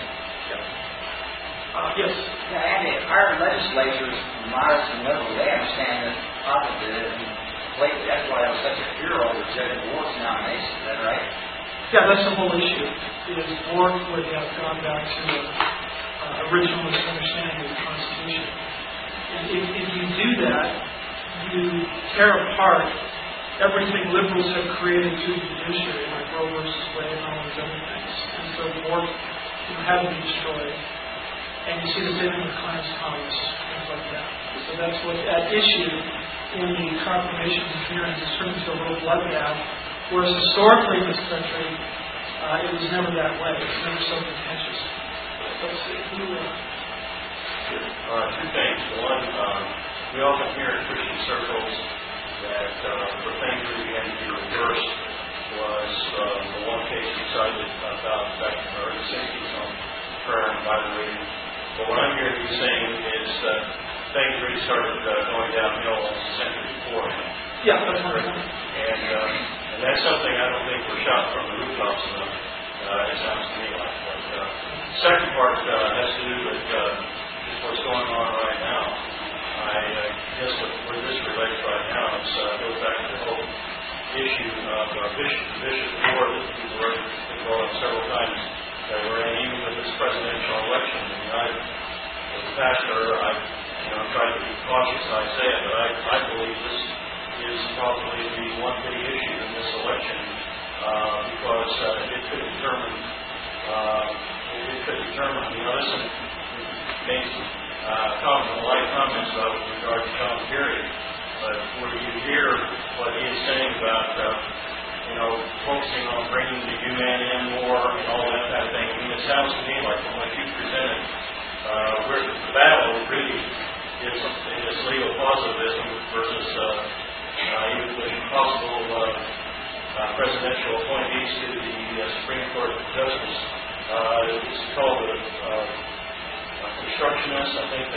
Yes. Yeah, Andy, our legislatures, moderates and liberals, they understand this positive and completely. That's why there was such a furor over Judge Ward's nomination. Is that right? Yeah, that's the whole issue. Is Ward would have gone back to the originalist understanding of the Constitution. And if you do that, you tear apart everything liberals have created through the judiciary, like Roe versus Wade and all these other things. And so Ward had to be destroyed. And you see the same thing with Clarence Thomas, things like that. So that's what's at issue in the confirmation hearings. It's turned into a little bloodbath, whereas historically in this country, it was never that way. It was never so contentious. Let's see. Two things. One, we often hear in Christian circles that the thing that began to be reversed was the one case we cited about back in the early 60s on prayer and Bible reading. But what I'm hearing you saying is that things really started going downhill a century beforehand. Yeah, that's right. And that's something I don't think we're shot from the rooftops enough. It sounds to me like. But second part has to do with what's going on right now. I guess where this relates right now is goes back to the whole issue of Bishop Ward that we've already brought up several times. That we're in, even with this presidential election. As a pastor, I'm trying to be cautious I say it, but I believe this is probably the one big issue in this election because it could determine. Listen, made some light comments about with regard to John Kerry, but where you hear what he is saying about focusing on bringing the UN in more and all that kind of thing. I mean, it sounds to me like from what you presented, where the battle really is legal positivism versus even the possible presidential appointees to the Supreme Court Justice. It's called a constructionist, I think.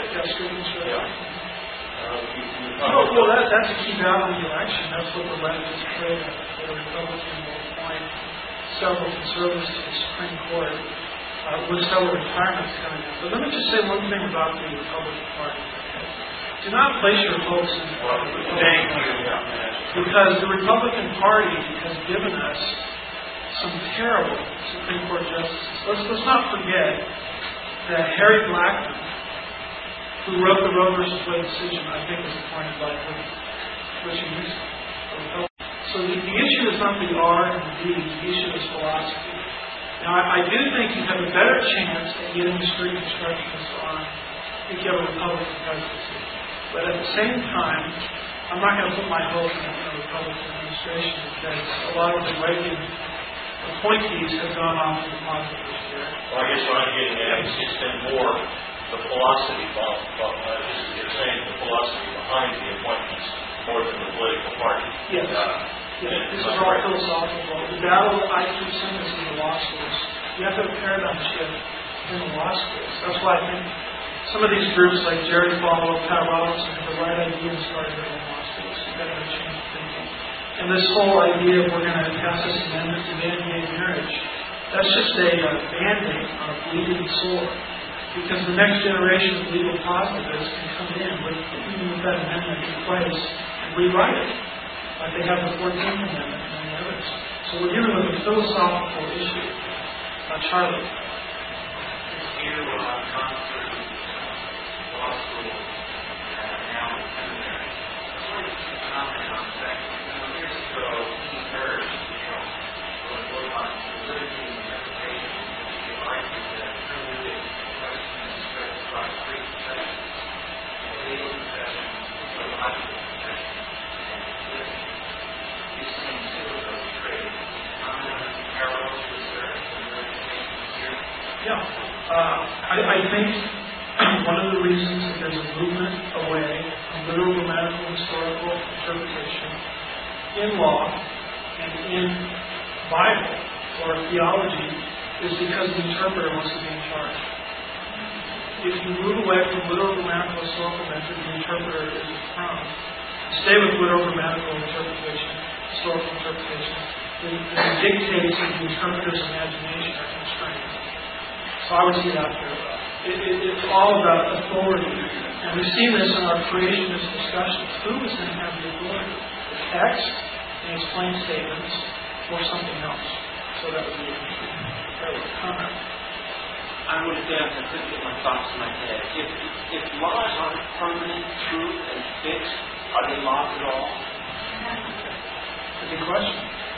That's a key battle in the election. That's what the left is afraid of. The Republican will appoint several conservatives to the Supreme Court with several retirements coming up. But let me just say one thing about the Republican Party. Do not place your hopes in the Republican Party. Because the Republican Party has given us some terrible Supreme Court justices. Let's not forget that Harry Blackmun, who wrote the Roe versus Wade decision, I think was appointed by Richard Nixon. So the issue is not the R and the D, the issue is philosophy. Now, I do think you have a better chance at getting a street constructionist on if you have a Republican presidency. But at the same time, I'm not going to put my hope in a Republican administration because a lot of the Reagan appointees have gone off to the positive this year. Well, I guess what I'm getting at is it's been more the philosophy, you're saying the philosophy behind the appointments more than the political party. Yes. This is all philosophical. The battle I keep seeing is in the law schools. You have to have a paradigm shift in the law schools. That's why I think some of these groups like Jerry Falwell, Pat Robertson have the right idea and started their own law schools. You've got to change thinking. And this whole idea of we're going to pass this amendment to ban gay marriage, that's just a band-aid on a bleeding sore. Because the next generation of legal positivists can come in even with that amendment in place and rewrite it. Like they have the 14th Amendment and many others. So we're dealing with a philosophical issue. Charlie. Here will have gone through law school now in seminary. I wanted to comment on the fact that years ago he heard was work on validity and interpretation. He argued that hermeneutic questions spread across three professions: the legal profession, the logical profession, and living. You've seen two of those trades. Comment on the parallels with their education here? Yeah. I think one of the reasons that there's a movement away from literal, grammatical, historical interpretation in law and in Bible or theology is because the interpreter wants to be in charge. If you move away from literal, grammatical, historical method, the interpreter is prone stay with whatever grammatical interpretation, historical interpretation, the dictates of the interpreter's imagination are constrained. So I would see that here. It's all about authority. And we've seen this in our creationist discussions. Who is going to have the authority? The text, the explained statements, or something else? So that would be a comment. I would say I couldn't get my thoughts in my head. If laws aren't permanent, true, and fixed, are they laws at all? That's a good question.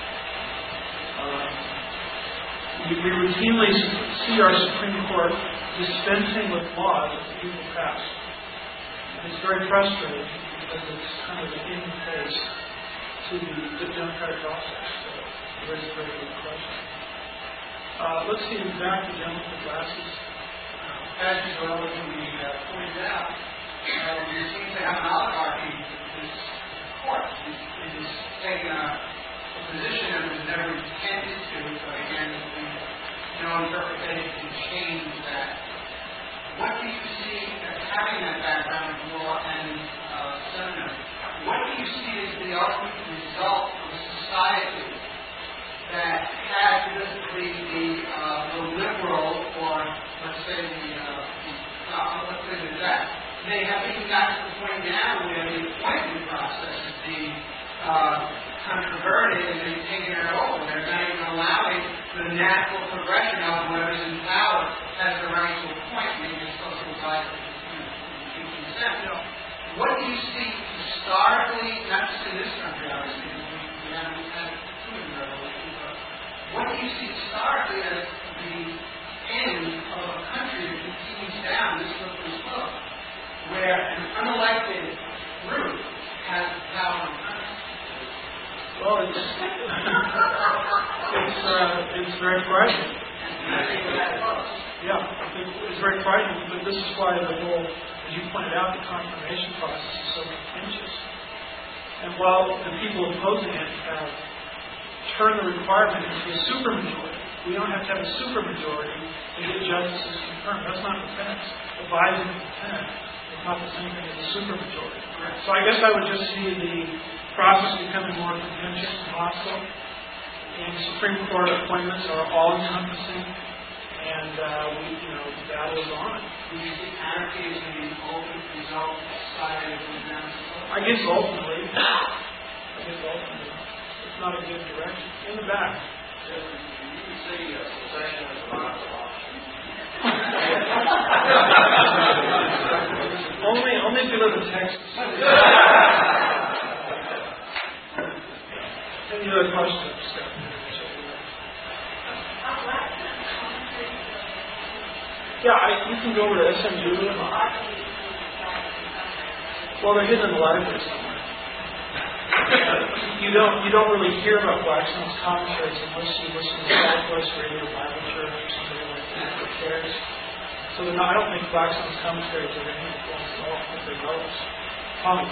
We routinely see our Supreme Court dispensing with laws that the people pass. And it's very frustrating because it's kind of an in-face to the democratic process. So it raises a very good question. Let's see, back to the gentleman with glasses. As you already pointed out, we seem to have an oligarchy in this court. It is taking a position that was never intended to, but again, no interpretation can change that. What do you see as having that background of law and seminary? What do you see as the ultimate result of a society that had basically the liberal, or let's say that they have even gotten to the point now where the appointment process is being controverted and they're taking it over. They're not even allowing the natural progression of whoever's in power has the right to appoint. Maybe it's supposed to apply to the What do you see historically, not just in this country, obviously, we haven't had a human revolution, but what do you see historically as the end of a country that continues down this slippery slope, where an unelected group has power in the country? Well, it's very frightening. Yeah, it's very frightening, but this is why the whole, as you pointed out, the confirmation process is so contentious. And while the people opposing it have turned the requirement into a supermajority, we don't have to have a supermajority to get justices confirmed. That's not the defense. The Biden defense is not the same thing as a supermajority. So I guess I would just see the process becoming more contentious and hostile. And Supreme Court appointments are all-encompassing, and the battle is on. Do you think anarchy is the ultimate result of society going down the slope? I guess ultimately, it's not a good direction. In the back. You see secession as a viable option. Only if you live in Texas. Any other questions? Yeah, you can go over to SMU. Well, they're hidden in the library somewhere. You don't really hear about Blackstone's commentaries unless you listen to Southwest Radio Bible Church or something like that. Who cares? So I don't think Blackstone's commentaries are any influence at all if they know us. Tommy.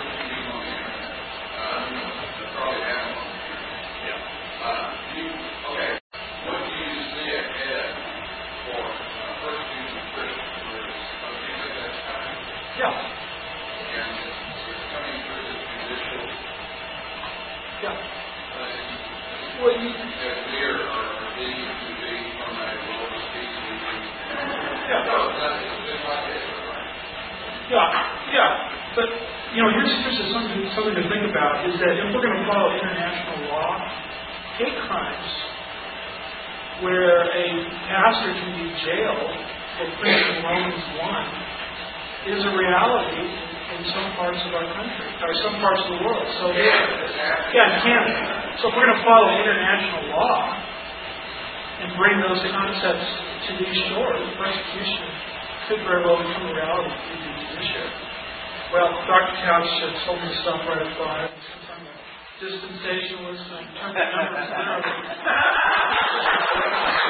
Okay. What do you see ahead for persecution of Christians? Do you think that's coming? Yeah. And it's coming through the judicial. Yeah. Well, you. As near or leading to be from a lower species. Yeah. No, it's just like this, right? Yeah. But here's something to think about is that if we're going to follow international law, hate crimes where a pastor can be jailed for preaching Romans 1 is a reality in some parts of our country, or some parts of the world. So in Canada. So if we're going to follow international law and bring those concepts to these shores, persecution could very well become a reality through the judiciary. Well, Dr. Couch told me to stop right at 5. Since I'm a dispensationalist, I'm turning the numbers down.